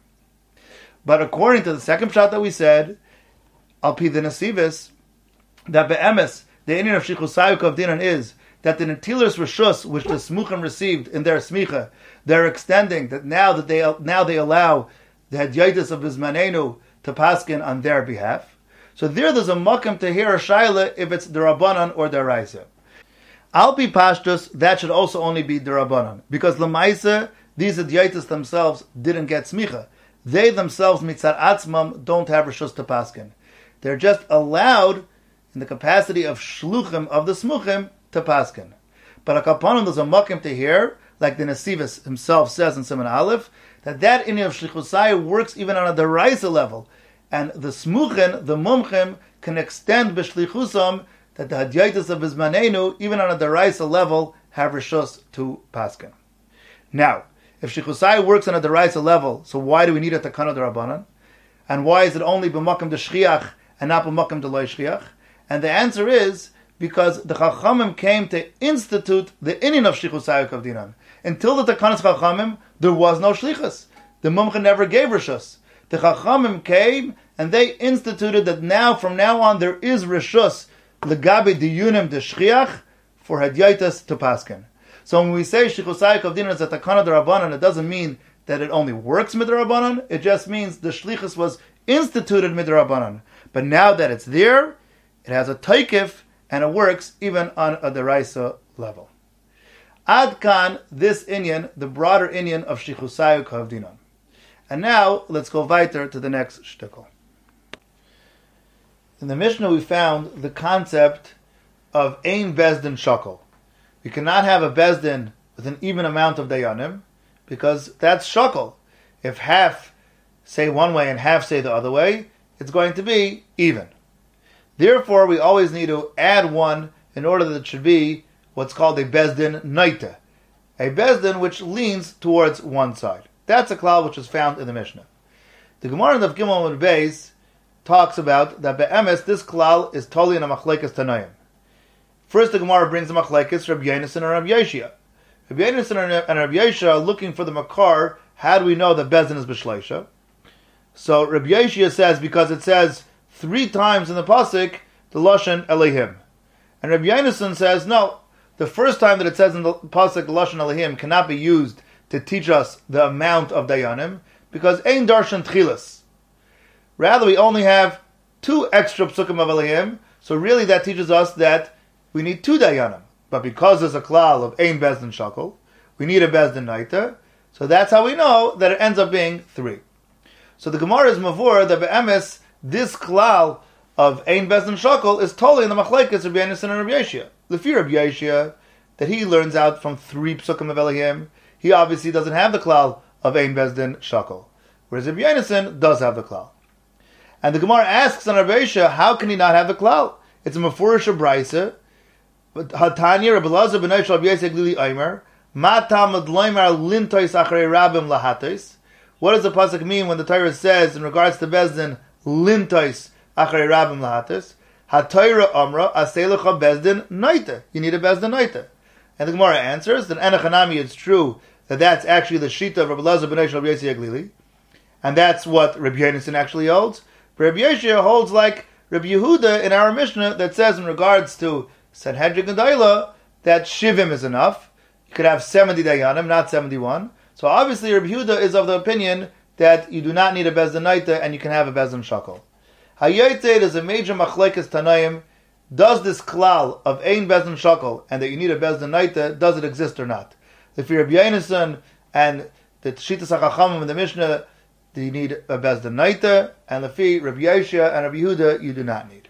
But according to the second shot that we said, al pi the Nesivis, that be'emes the inyan of shichusayuk avdinan is that the netilas reshus which the smuchim received in their smicha, they're extending that now that they now they allow the hadyatis of bizmanenu to paskin on their behalf. So there, there's a makam to hear a shaila if it's the Rabbanan or the Raisa. Al pi pashtus, that should also only be the Rabbanan, because lemaisa these hadyatis themselves didn't get smicha. they themselves, mitzad atzmam, don't have reshus to paskin. They're just allowed in the capacity of shluchim, of the smuchim, to paskin. But a kapanim, there's a makim to hear, like the Nesivus himself says in Siman Aleph, that that inyan of shlichusai works even on a deraisa level. And the smuchin, the mumchim, can extend b'shlichusam, that the hadiyaitis of Bizmanenu, even on a deraisa level, have reshus to paskin. Now, if shlichusai works on a deraisa level, so why do we need a takana d'Rabbanan? And why is it only b'makim d'shchiach and not b'makim d'lo shchiach? And the answer is because the Chachamim came to institute the inyan of shlichusai kavdinan. Until the takanas Chachamim, there was no shlichus. The mumcha never gave reshus. The Chachamim came and they instituted that now, from now on, there is reshus legabe diyunim d'shchiach for hadiyaitas to paskin. So when we say shlichusai kavdinan is a takana d'Rabbanan, it doesn't mean that it only works midrabanan. It just means the shlichus was instituted midrabanan. But now that it's there, it has a taikif and it works even on a deraisa level. Ad kan, this inyan, the broader inyan of shlichusai kavdinan. And now let's go weiter to the next shtickle. In the Mishnah we found the concept of ein bezdin shakel. We cannot have a bezdin with an even amount of dayanim, because that's shakel. If half say one way and half say the other way, it's going to be even. Therefore, we always need to add one in order that it should be what's called a bezdin naita, a bezdin which leans towards one side. That's a klal which is found in the Mishnah. The Gemara of Gimel and Beis talks about that be'emes this klal is totally in a machlekes tanoim. First, the Gemara brings a machlekes Rabbi Yonasan and Rabbi Yeshia. Rabbi Yonasan and Rabbi Yeshia are looking for the makar. How do we know that bezdin is b'shleisha? So Rabbi Yeshia says because it says three times in the pasuk the lashon elihim, and Rabbi Yonasan says no. The first time that it says in the pasuk lashon elihim cannot be used to teach us the amount of dayanim because ein darshan tchilas. Rather, we only have two extra psukim of elihim, so really that teaches us that we need two dayanim. But because there's a klal of ein bezdin shakel, we need a bezdin naita. So that's how we know that it ends up being three. So the Gemara is mavur that be'emes this klal of ein bezdin shakel is totally in the machlekes Rabbi Yonasan and Rabbi Yeshia. Lefi Rabbi Yeshia, that he learns out from three psukim of elihim, he obviously doesn't have the klal of ein bezdin shakel, whereas Rabbi Yonasan does have the klal. And the Gemara asks on Rabbi Yeshia, how can he not have the klal? It's a mefurish brayse. Hatanya Rabbi Lazar ben Yishal Rabbi Yosef Glili Aimer Ma Tamad Loimar Lintois Achrei Rabim Lahatos. What does the pasuk mean when the Torah says in regards to bezdin Lintois Achrei Rabim Lahatos? HaTorah Amra Aselecha Bezdin Naita. You need a bezdin naita. And the Gemara answers that Enochanami, it's true that that's actually the shita of Rabbi Lazar ben Yishal Rabbi Yosef Glili, and that's what Rabbi Yonasan actually holds. But Rabbi Yeshia holds like Rabbi Yehuda in our Mishnah that says in regards to Sanhedrin Gedaila that Shivim is enough. You could have seventy dayanim, not seventy-one. So obviously Rabbi Yehuda is of the opinion that you do not need a bezdin naita and you can have a bezdin shakel. Hayotzei is a major machlekes tanaim. Does this klal of ein bezdin shakel and that you need a bezdin naita, does it exist or not? If you're Rabbi Yonasan and the Shitas HaChachamim in the Mishnah, do you need a bezdin naita? And Lefi Rabbi Yeshia and Rabbi Yehuda, you do not need.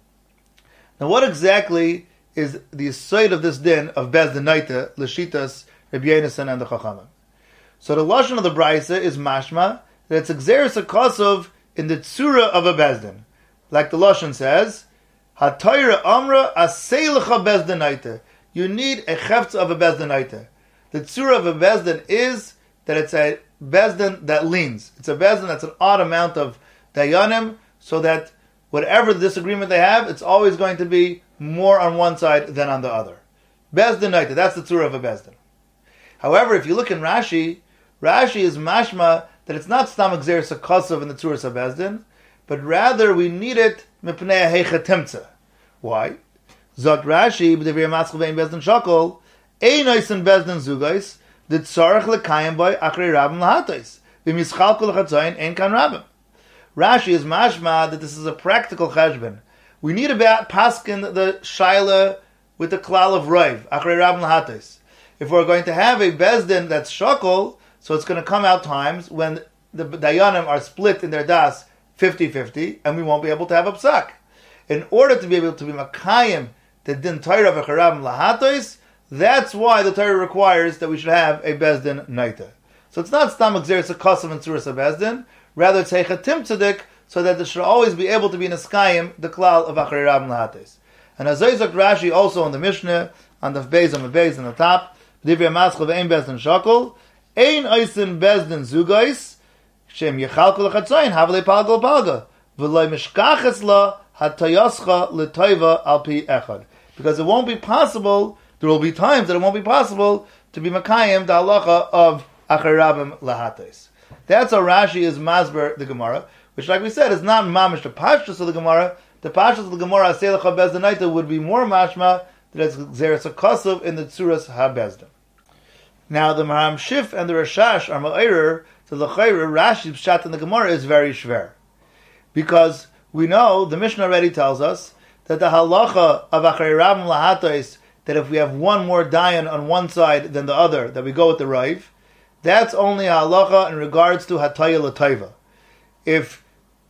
Now, what exactly is the side of this din of bezdin naita, l'shitas Rabbi Yonasan and the Chachamim? So the lashon of the brayse is mashma that it's exeris akosov in the tzura of a bezdin, like the lashon says, "Hatayra amra aseilecha bezdin naita." You need a cheftza of a bezdin naita. The tzura of a bezdin is that it's a bezdin that leans. It's a bezdin that's an odd amount of dayanim, so that whatever disagreement they have, it's always going to be more on one side than on the other. Bezdin naita, that's the tzura of a bezdin. However, if you look in Rashi, Rashi is mashma that it's not stam exeris akosov in the tzura of bezdin, but rather we need it mipnei heichatimtza. Why? Zot Rashi b'devir matzchel ve'in bezdin shakel ein oisen bezdin zugais the tzarech lekayim by achrei rabim lahatos v'mischalku lechatzayin ein kan rabim. Rashi is mashma that this is a practical cheshbon. We need about paskin the shaila with the klal of raiv achrei rabim lahatos. If we're going to have a bezdin that's shakel, so it's going to come out times when the Dayanim are split in their das fifty-fifty, and we won't be able to have a psak. In order to be able to be makayim the din Torah v'charabim lahatois, that's why the Torah requires that we should have a bezdin naita. So it's not stam exeris a kosav and tzuras a bezdin, rather it's heichatim tzedik, so that there should always be able to be neskayim the klal of acharabim lahatois. And as Zayzak Rashi also in the Mishnah on the Beis on the Beis on the top, divrei maschal ve'ein bezdin shakol, ein oisin bezdin zugais, shem yechalkol achatzayin havle palgal palga, v'loy mishkachas la hatayascha l'toiva al pi echad. Because it won't be possible, there will be times that it won't be possible to be makayim the halacha of acharabim lahates. That's how Rashi is masber the Gemara, which, like we said, is not mamish the pashtus of the Gemara. The pashtus of the Gemara aselecha bezdanaita would be more mashma that it's zeres akosov in the tzuras habezda. Now the Maharam Shif and the Rashash are ma'arer, so the chayre Rashi's pshat in the Gemara is very shver, because we know the Mishnah already tells us that the halacha of acharabim lahates, that if we have one more dayan on one side than the other, that we go with the raiv, that's only a halacha in regards to hataya l'taiva. If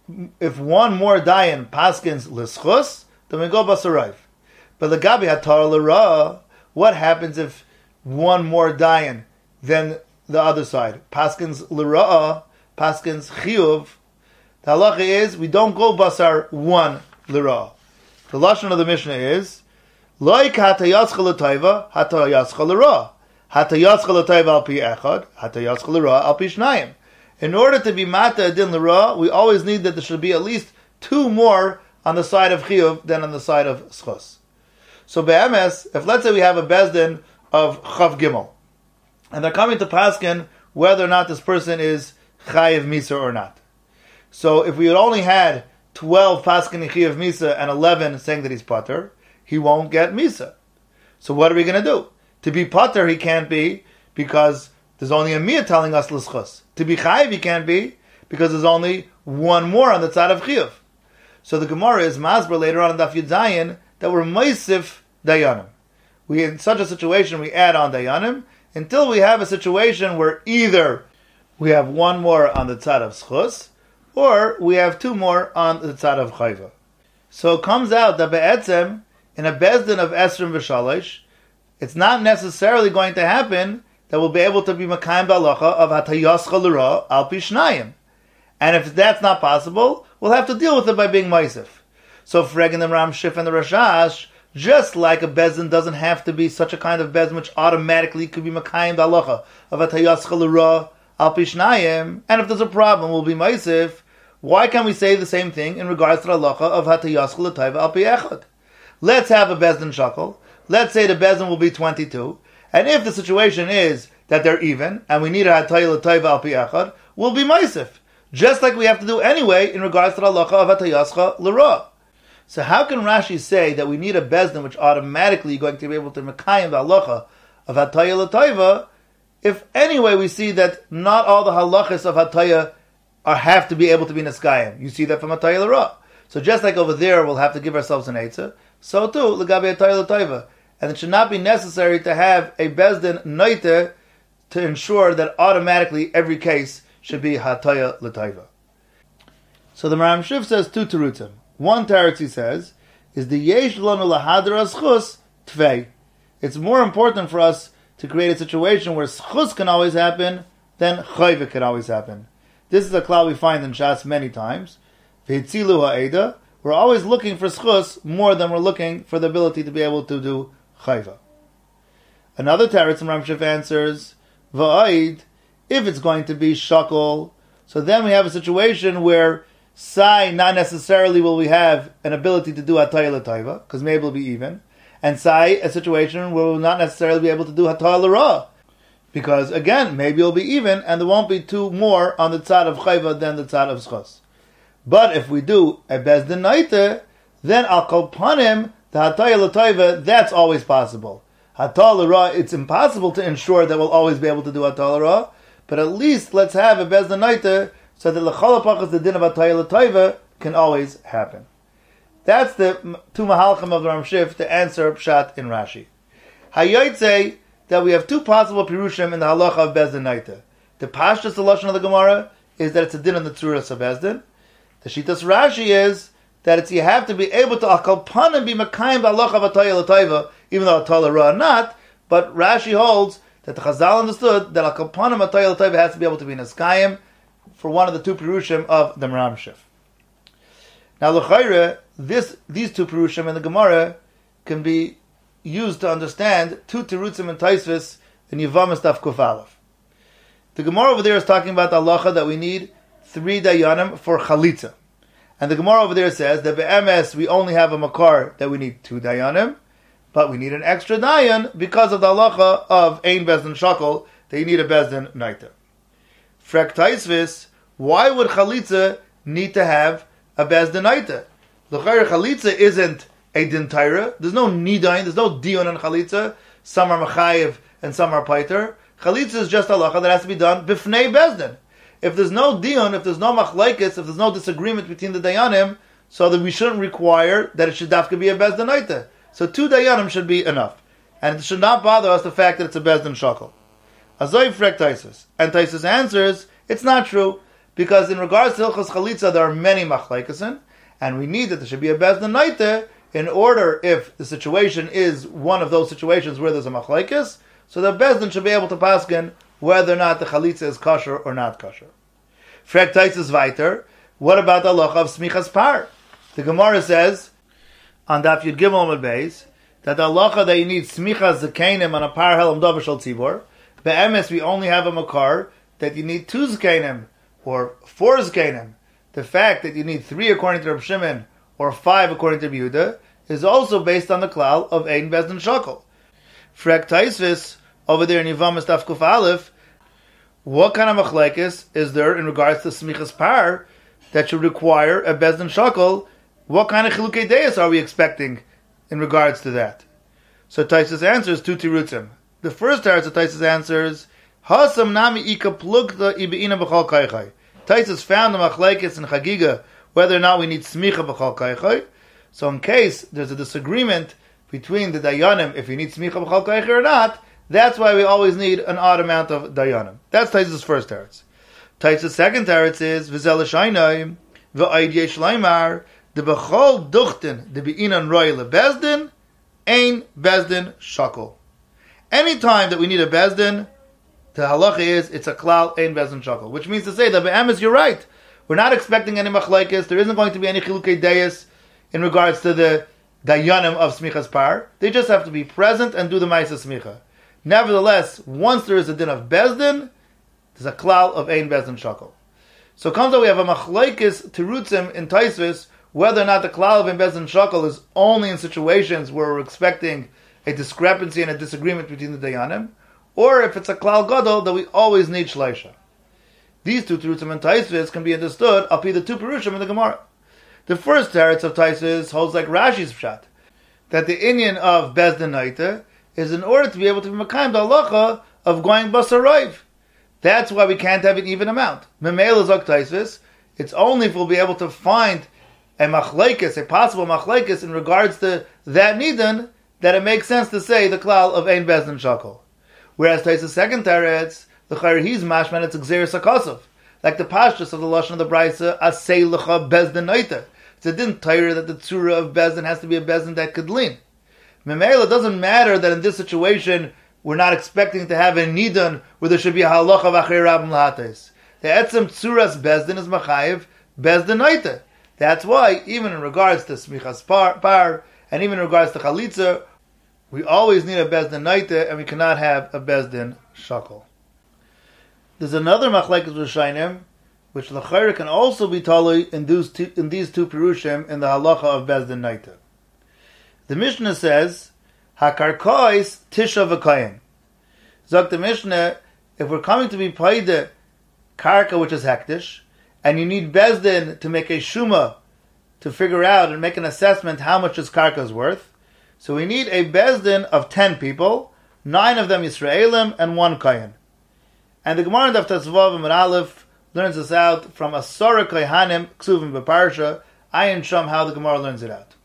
if one more dayan paskins l'schus, then we go basaraiv. But the gabi hatara l'ra, what happens if one more dayan than the other side paskins l'ra, paskins chiyuv? The halacha is we don't go basar one l'ra. The lashon of the Mishnah is Loik hatayascha l'taiva, hatayascha l'ra. Hatayascha l'taiva al pi echad, hatayascha l'ra al pi shnayim. In order to be mata adin l'ra, we always need that there should be at least two more on the side of chiyuv than on the side of schos. So be'emes, if let's say we have a bezdin of chav gimel, and they're coming to paskin whether or not this person is chayiv misa or not. So if we had only had twelve paskin chayiv misa and eleven saying that he's pater, he won't get misa. So what are we going to do? To be pater, he can't be, because there's only a miyah telling us l'schus. To be chayiv, he can't be, because there's only one more on the side of chiyuv. So the Gemara is masber later on in Daf Yud Zayin that we're meisif dayanim. We, in such a situation, we add on dayanim until we have a situation where either we have one more on the side of schus, or we have two more on the side of chayva. So it comes out that be'etzem, in a bezdin of esrim v'shalish, it's not necessarily going to happen that we'll be able to be makayim b'alacha of hatayascha l'ra al pi shnayim. And if that's not possible, we'll have to deal with it by being meisif. So for Regin the Ram Shif and the Rashash, just like a bezdin doesn't have to be such a kind of bezdin which automatically could be makayim b'alacha of hatayascha l'ra al pi shnayim, and if there's a problem, we'll be meisif. Why can't we say the same thing in regards to the halacha of hatayascha l'taiva al pi echad? Let's have a bezdin shakel. Let's say the bezdin will be twenty-two, and if the situation is that they're even, and we need a hatayah l'taiva al pi echad, we'll be meisif, just like we have to do anyway in regards to the halacha of hatayascha l'ra. So how can Rashi say that we need a bezdin which automatically is going to be able to mekayim the halacha of hatayah l'taiva, if anyway we see that not all the halachas of hatayah are have to be able to be neskayim? You see that from hatayah l'ra. So just like over there we'll have to give ourselves an eitzah, so too l'gabe hatayah l'taiva. And it should not be necessary to have a bezdin noite to ensure that automatically every case should be hatayah l'taiva. So the Maharam Shif says two terutzim. One teretz, he says, is the yesh lanu lahadra schus tvei. It's more important for us to create a situation where schus can always happen than chayva can always happen. This is a klal we find in Shas many times. V'hitzilu ha'eda. We're always looking for schus more than we're looking for the ability to be able to do chayva. Another teretz in Ram Shif answers, v'aid, if it's going to be shakel, so then we have a situation where sai, not necessarily will we have an ability to do hatayah l'taiva, because maybe it'll be even, and sai, a situation where we'll not necessarily be able to do hatayah l'ra, because again, maybe it'll be even, and there won't be two more on the tzad of chayva than the tzad of schos. But if we do a bezdin naite, then al kol panim, the hatayah l'taiva, that's always possible. Hatayah l'ra, it's impossible to ensure that we'll always be able to do hatayah l'ra, but at least let's have a bezdin naite, so that l'chol ha'pachas the din of hatayah l'taiva can always happen. That's the two mahalchim of the Ram Shif to answer pshat in Rashi. Hayot say that we have two possible pirushim in the halacha of bezdin naite. The pashtus the lashon of the Gemara is that it's a din on the tzuras of Bezdin. The Shitas Rashi is that it's you have to be able to akalpan and be makayim b'alacha v'atoya l'toiva, even though atala ra not. But Rashi holds that the Chazal understood that akalpan and v'atoya l'toiva has to be able to be neskayim for one of the two perushim of the Meramshif. Now, l'chayre, this these two perushim in the Gemara can be used to understand two terutzim and taisvis in Yevamos Daf Kuf Aleph. The Gemara over there is talking about the halacha that we need three dayanim for chalitza. And the Gemara over there says that be'emes we only have a makar that we need two dayanim, but we need an extra dayan because of the halacha of ein bezdin shakel that you need a bezdin naita. Frek taisvis, why would chalitza need to have a bezdin naita? L'chayr chalitza isn't a din taira. There's no nidain, there's no dion on chalitza. Some are machayev and some are paiter. Chalitza is just halacha that has to be done b'fnei bezdin. If there's no dion, if there's no machlaikis, if there's no disagreement between the dayanim, so that we shouldn't require that it should dafka be a bezdin naita. So two dayanim should be enough, and it should not bother us the fact that it's a bezdin shakel. Azoy frek Taisus, and Taisus answers it's not true because in regards to hilchos chalitza there are many machlaikisin, and we need that there should be a bezdin naita in order if the situation is one of those situations where there's a machlaikis, so the bezdin should be able to paskin whether or not the chalitza is kosher or not kosher. Frek Taisus weiter. What about the halacha of smichas par? The Gemara says on Daf Yud Gimel Amud Beis that the halacha that you need smichas zakenim on a par helam davar shel tzibor. Be'emes we only have a makar that you need two zakenim or four zakenim. The fact that you need three according to Reb Shimon or five according to Yehuda is also based on the klal of ein bezdin shakel. Frek Taisvis over there in Yevamos Daf Kuf Aleph, what kind of machlekes is there in regards to smichas par that should require a bezdin shakel? What kind of chilukei deis are we expecting in regards to that? So Taisus answers two tirutzim. The first teretz of Taisus answers hasam nami ika plugta ibeina b'chol kaychay. Taisus found the machlekes in chagiga whether or not we need smicha b'chol kaychay. So in case there's a disagreement between the dayanim if you need smicha b'chol kaychay or not, that's why we always need an odd amount of dayanim. That's Taisus' first teretz. Taisus' second teretz is v'zel l'shaynai v'ayd yesh laimar the b'chol duchten the be'inan roy lebezdin ein bezdin shakel. Anytime that we need a bezdin, the halacha is it's a klal ein bezdin shakel, which means to say that be'emes you're right. We're not expecting any machlekes. There isn't going to be any chilukei deis in regards to the dayanim of smichas par. They just have to be present and do the ma'aseh smicha. Nevertheless, once there is a din of bezdin, there's a klal of ein bezdin shakel. So comes that we have a machlekes terutzim in Taisvis whether or not the klal of ein bezdin shakel is only in situations where we're expecting a discrepancy and a disagreement between the dayanim, or if it's a klal gadol that we always need shleisha. These two terutzim and Taisvis can be understood al pi the two perushim in the Gemara. The first teretz of Taisvis holds like Rashi's pshat, that the inyan of bezdin naita is in order to be able to be makayim the halacha of going basarayv. That's why we can't have an even amount. Memela zok Taisvis, it's only if we'll be able to find a machlekes, a possible machlekes in regards to that nidan, that it makes sense to say the klal of ein bezdin shakel. Whereas Taisvis' second teretz, the chayr he's mashman, it's exeris hakosov, like the pashtus of the lashon of the brisa asay lecha bezdin naita. It's a din Torah that the tzura of bezdin has to be a bezdin that could lean. Memela, it doesn't matter that in this situation we're not expecting to have a nidan where there should be a halacha of achrei rabim lahates. The etzem tzuras bezdin is machayev bezdin naita. That's why even in regards to smichas par, par and even in regards to chalitza, we always need a bezdin naita and we cannot have a bezdin shakel. There's another machlekes rishayim which l'chayr can also be tali in these two, in these two perushim in the halacha of bezdin naita. The Mishnah says hakarkois tisha v'kayim. Zok the Mishnah, if we're coming to be paida karka which is hektish, and you need bezdin to make a shuma to figure out and make an assessment how much this karka is worth, so we need a bezdin of ten people, nine of them Yisraelim and one kayin. And the Gemara of Tasvav and Aleph learns this out from Asara Kayhanim Ksuvim Beparsha, Ayin Sham, how the Gemara learns it out.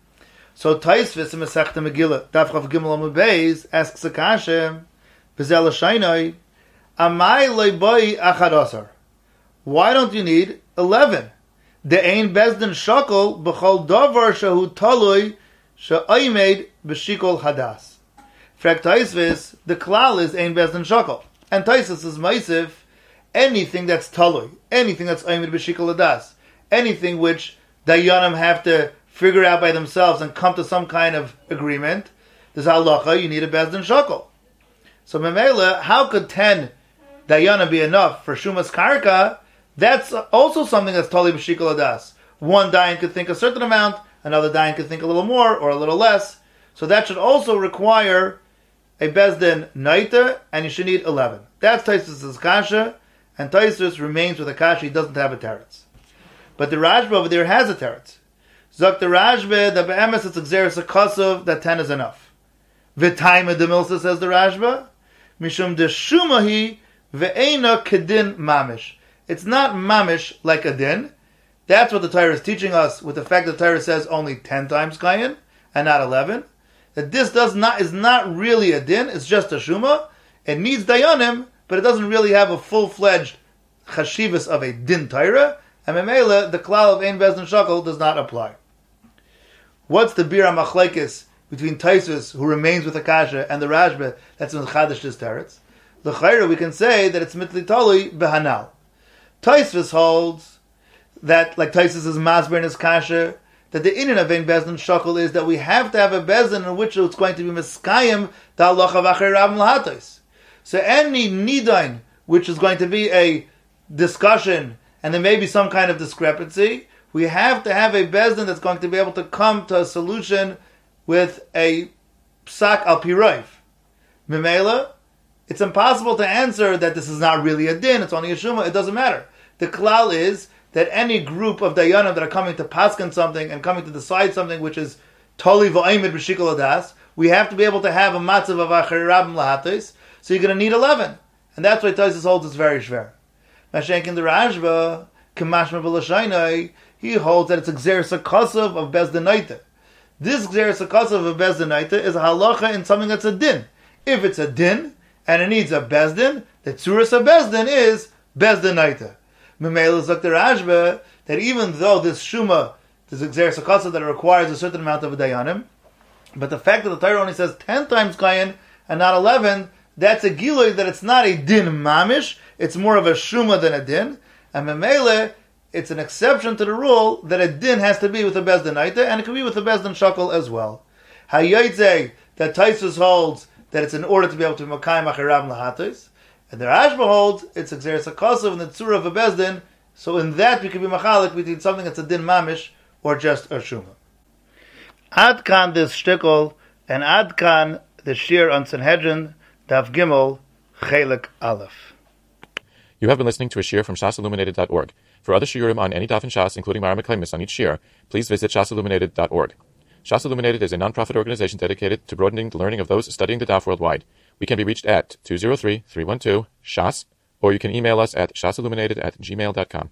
So Taisvis in Masechta Megillah, Daf Chav Gimel Amud Beis, asks a kasha, Bezel Shainoi, Amai Loiboi Achadosar. Why don't you need eleven? The ein bezdin shakel b'chol davar shehu talui she'aymed b'shikol hadas. Frag Taisvis, the klal is ein bezdin shakel. And Taisus is maisiv, anything that's talui, anything that's aymed b'shikol hadas, anything which dayanim have to figure out by themselves and come to some kind of agreement, there's halacha, you need a bezdin shakel. So memela, how could ten dayanim be enough for shumas karka? That's also something that's totally b'shikol hadas. One dayan could think a certain amount, another dayan could think a little more or a little less. So that should also require a bezdin naita, and you should need eleven. That's Taisus' kasha, and Taisus remains with a kasha. He doesn't have a teretz. But the Rashba over there has a teretz. Zok the Rashba, the be'emes it's exeris akosov, that ten is enough. V'taima de milsa, says the Rashba, mishum de shumahi ve'ena kedin mamish. It's not mamish like a din. That's what the Torah is teaching us with the fact that the Torah says only ten times kayin and not eleven. That this does not is not really a din, it's just a shuma. It needs dayanim, but it doesn't really have a full-fledged chashivas of a din Torah, and memela, the klal of ein bezdin shakel does not apply. What's the bira machlekes between Taisus, who remains with Akasha, and the Rashba that's in the Chadash's teretz? The chayra, we can say that it's mitli talui behanal. Taisus holds that, like Taisus is masber in his kasha, that the inyan of ein bezdin shakel is that we have to have a bezdin in which it's going to be miskayim the halacha v'achei rabim lahatos. So any nidain, which is going to be a discussion, and there may be some kind of discrepancy, we have to have a bezdin that's going to be able to come to a solution with a psak al pirayv. Mimela, it's impossible to answer that this is not really a din, it's only a shuma, it doesn't matter. The klal is that any group of dayanim that are coming to paskin something and coming to decide something which is toli v'aymed b'shikol hadas, we have to be able to have a matzav of achar rabim lahatos, so you're going to need eleven. And that's why Taisus holds it's very shver. Mashenk in the Rashba, Kamashma v'lashaynai, he holds that it's a gzeres hakosov of bezdinaita. This gzeres hakosov of bezdinaita is a halacha in something that's a din. If it's a din, and it needs a bezdin, the tzuras of bezdin is bezdinaita. Memela is like the Rashba, that even though this shuma, this gzeres hakosov that it requires a certain amount of a dayanim, but the fact that the Torah only says ten times kayin and not eleven, that's a giloy that it's not a din mamish, it's more of a shuma than a din, and memela, it's an exception to the rule that a din has to be with a bezdinaita, and it can be with a bezdin shakel as well. Hayotzei, that Taisus holds that it's in order to be able to makayim achei rabim lahatos, and the Rashba holds it's a gzeres hakosov in the tzura of a bezdin. So in that we can be machalik between something that's a din mamish or just a shuma. Ad kan this shtickle, and ad kan the shir on Sanhedrin Daf Gimel Chelik Aleph. You have been listening to a shir from shas illuminated dot org. For other shiurim on any daf in Shas, including Mara Mekaymis on each shir, please visit shas illuminated dot org. Shas Illuminated is a non-profit organization dedicated to broadening the learning of those studying the daf worldwide. We can be reached at two zero three, three one two, shas, or you can email us at shasilluminated at gmail dot com.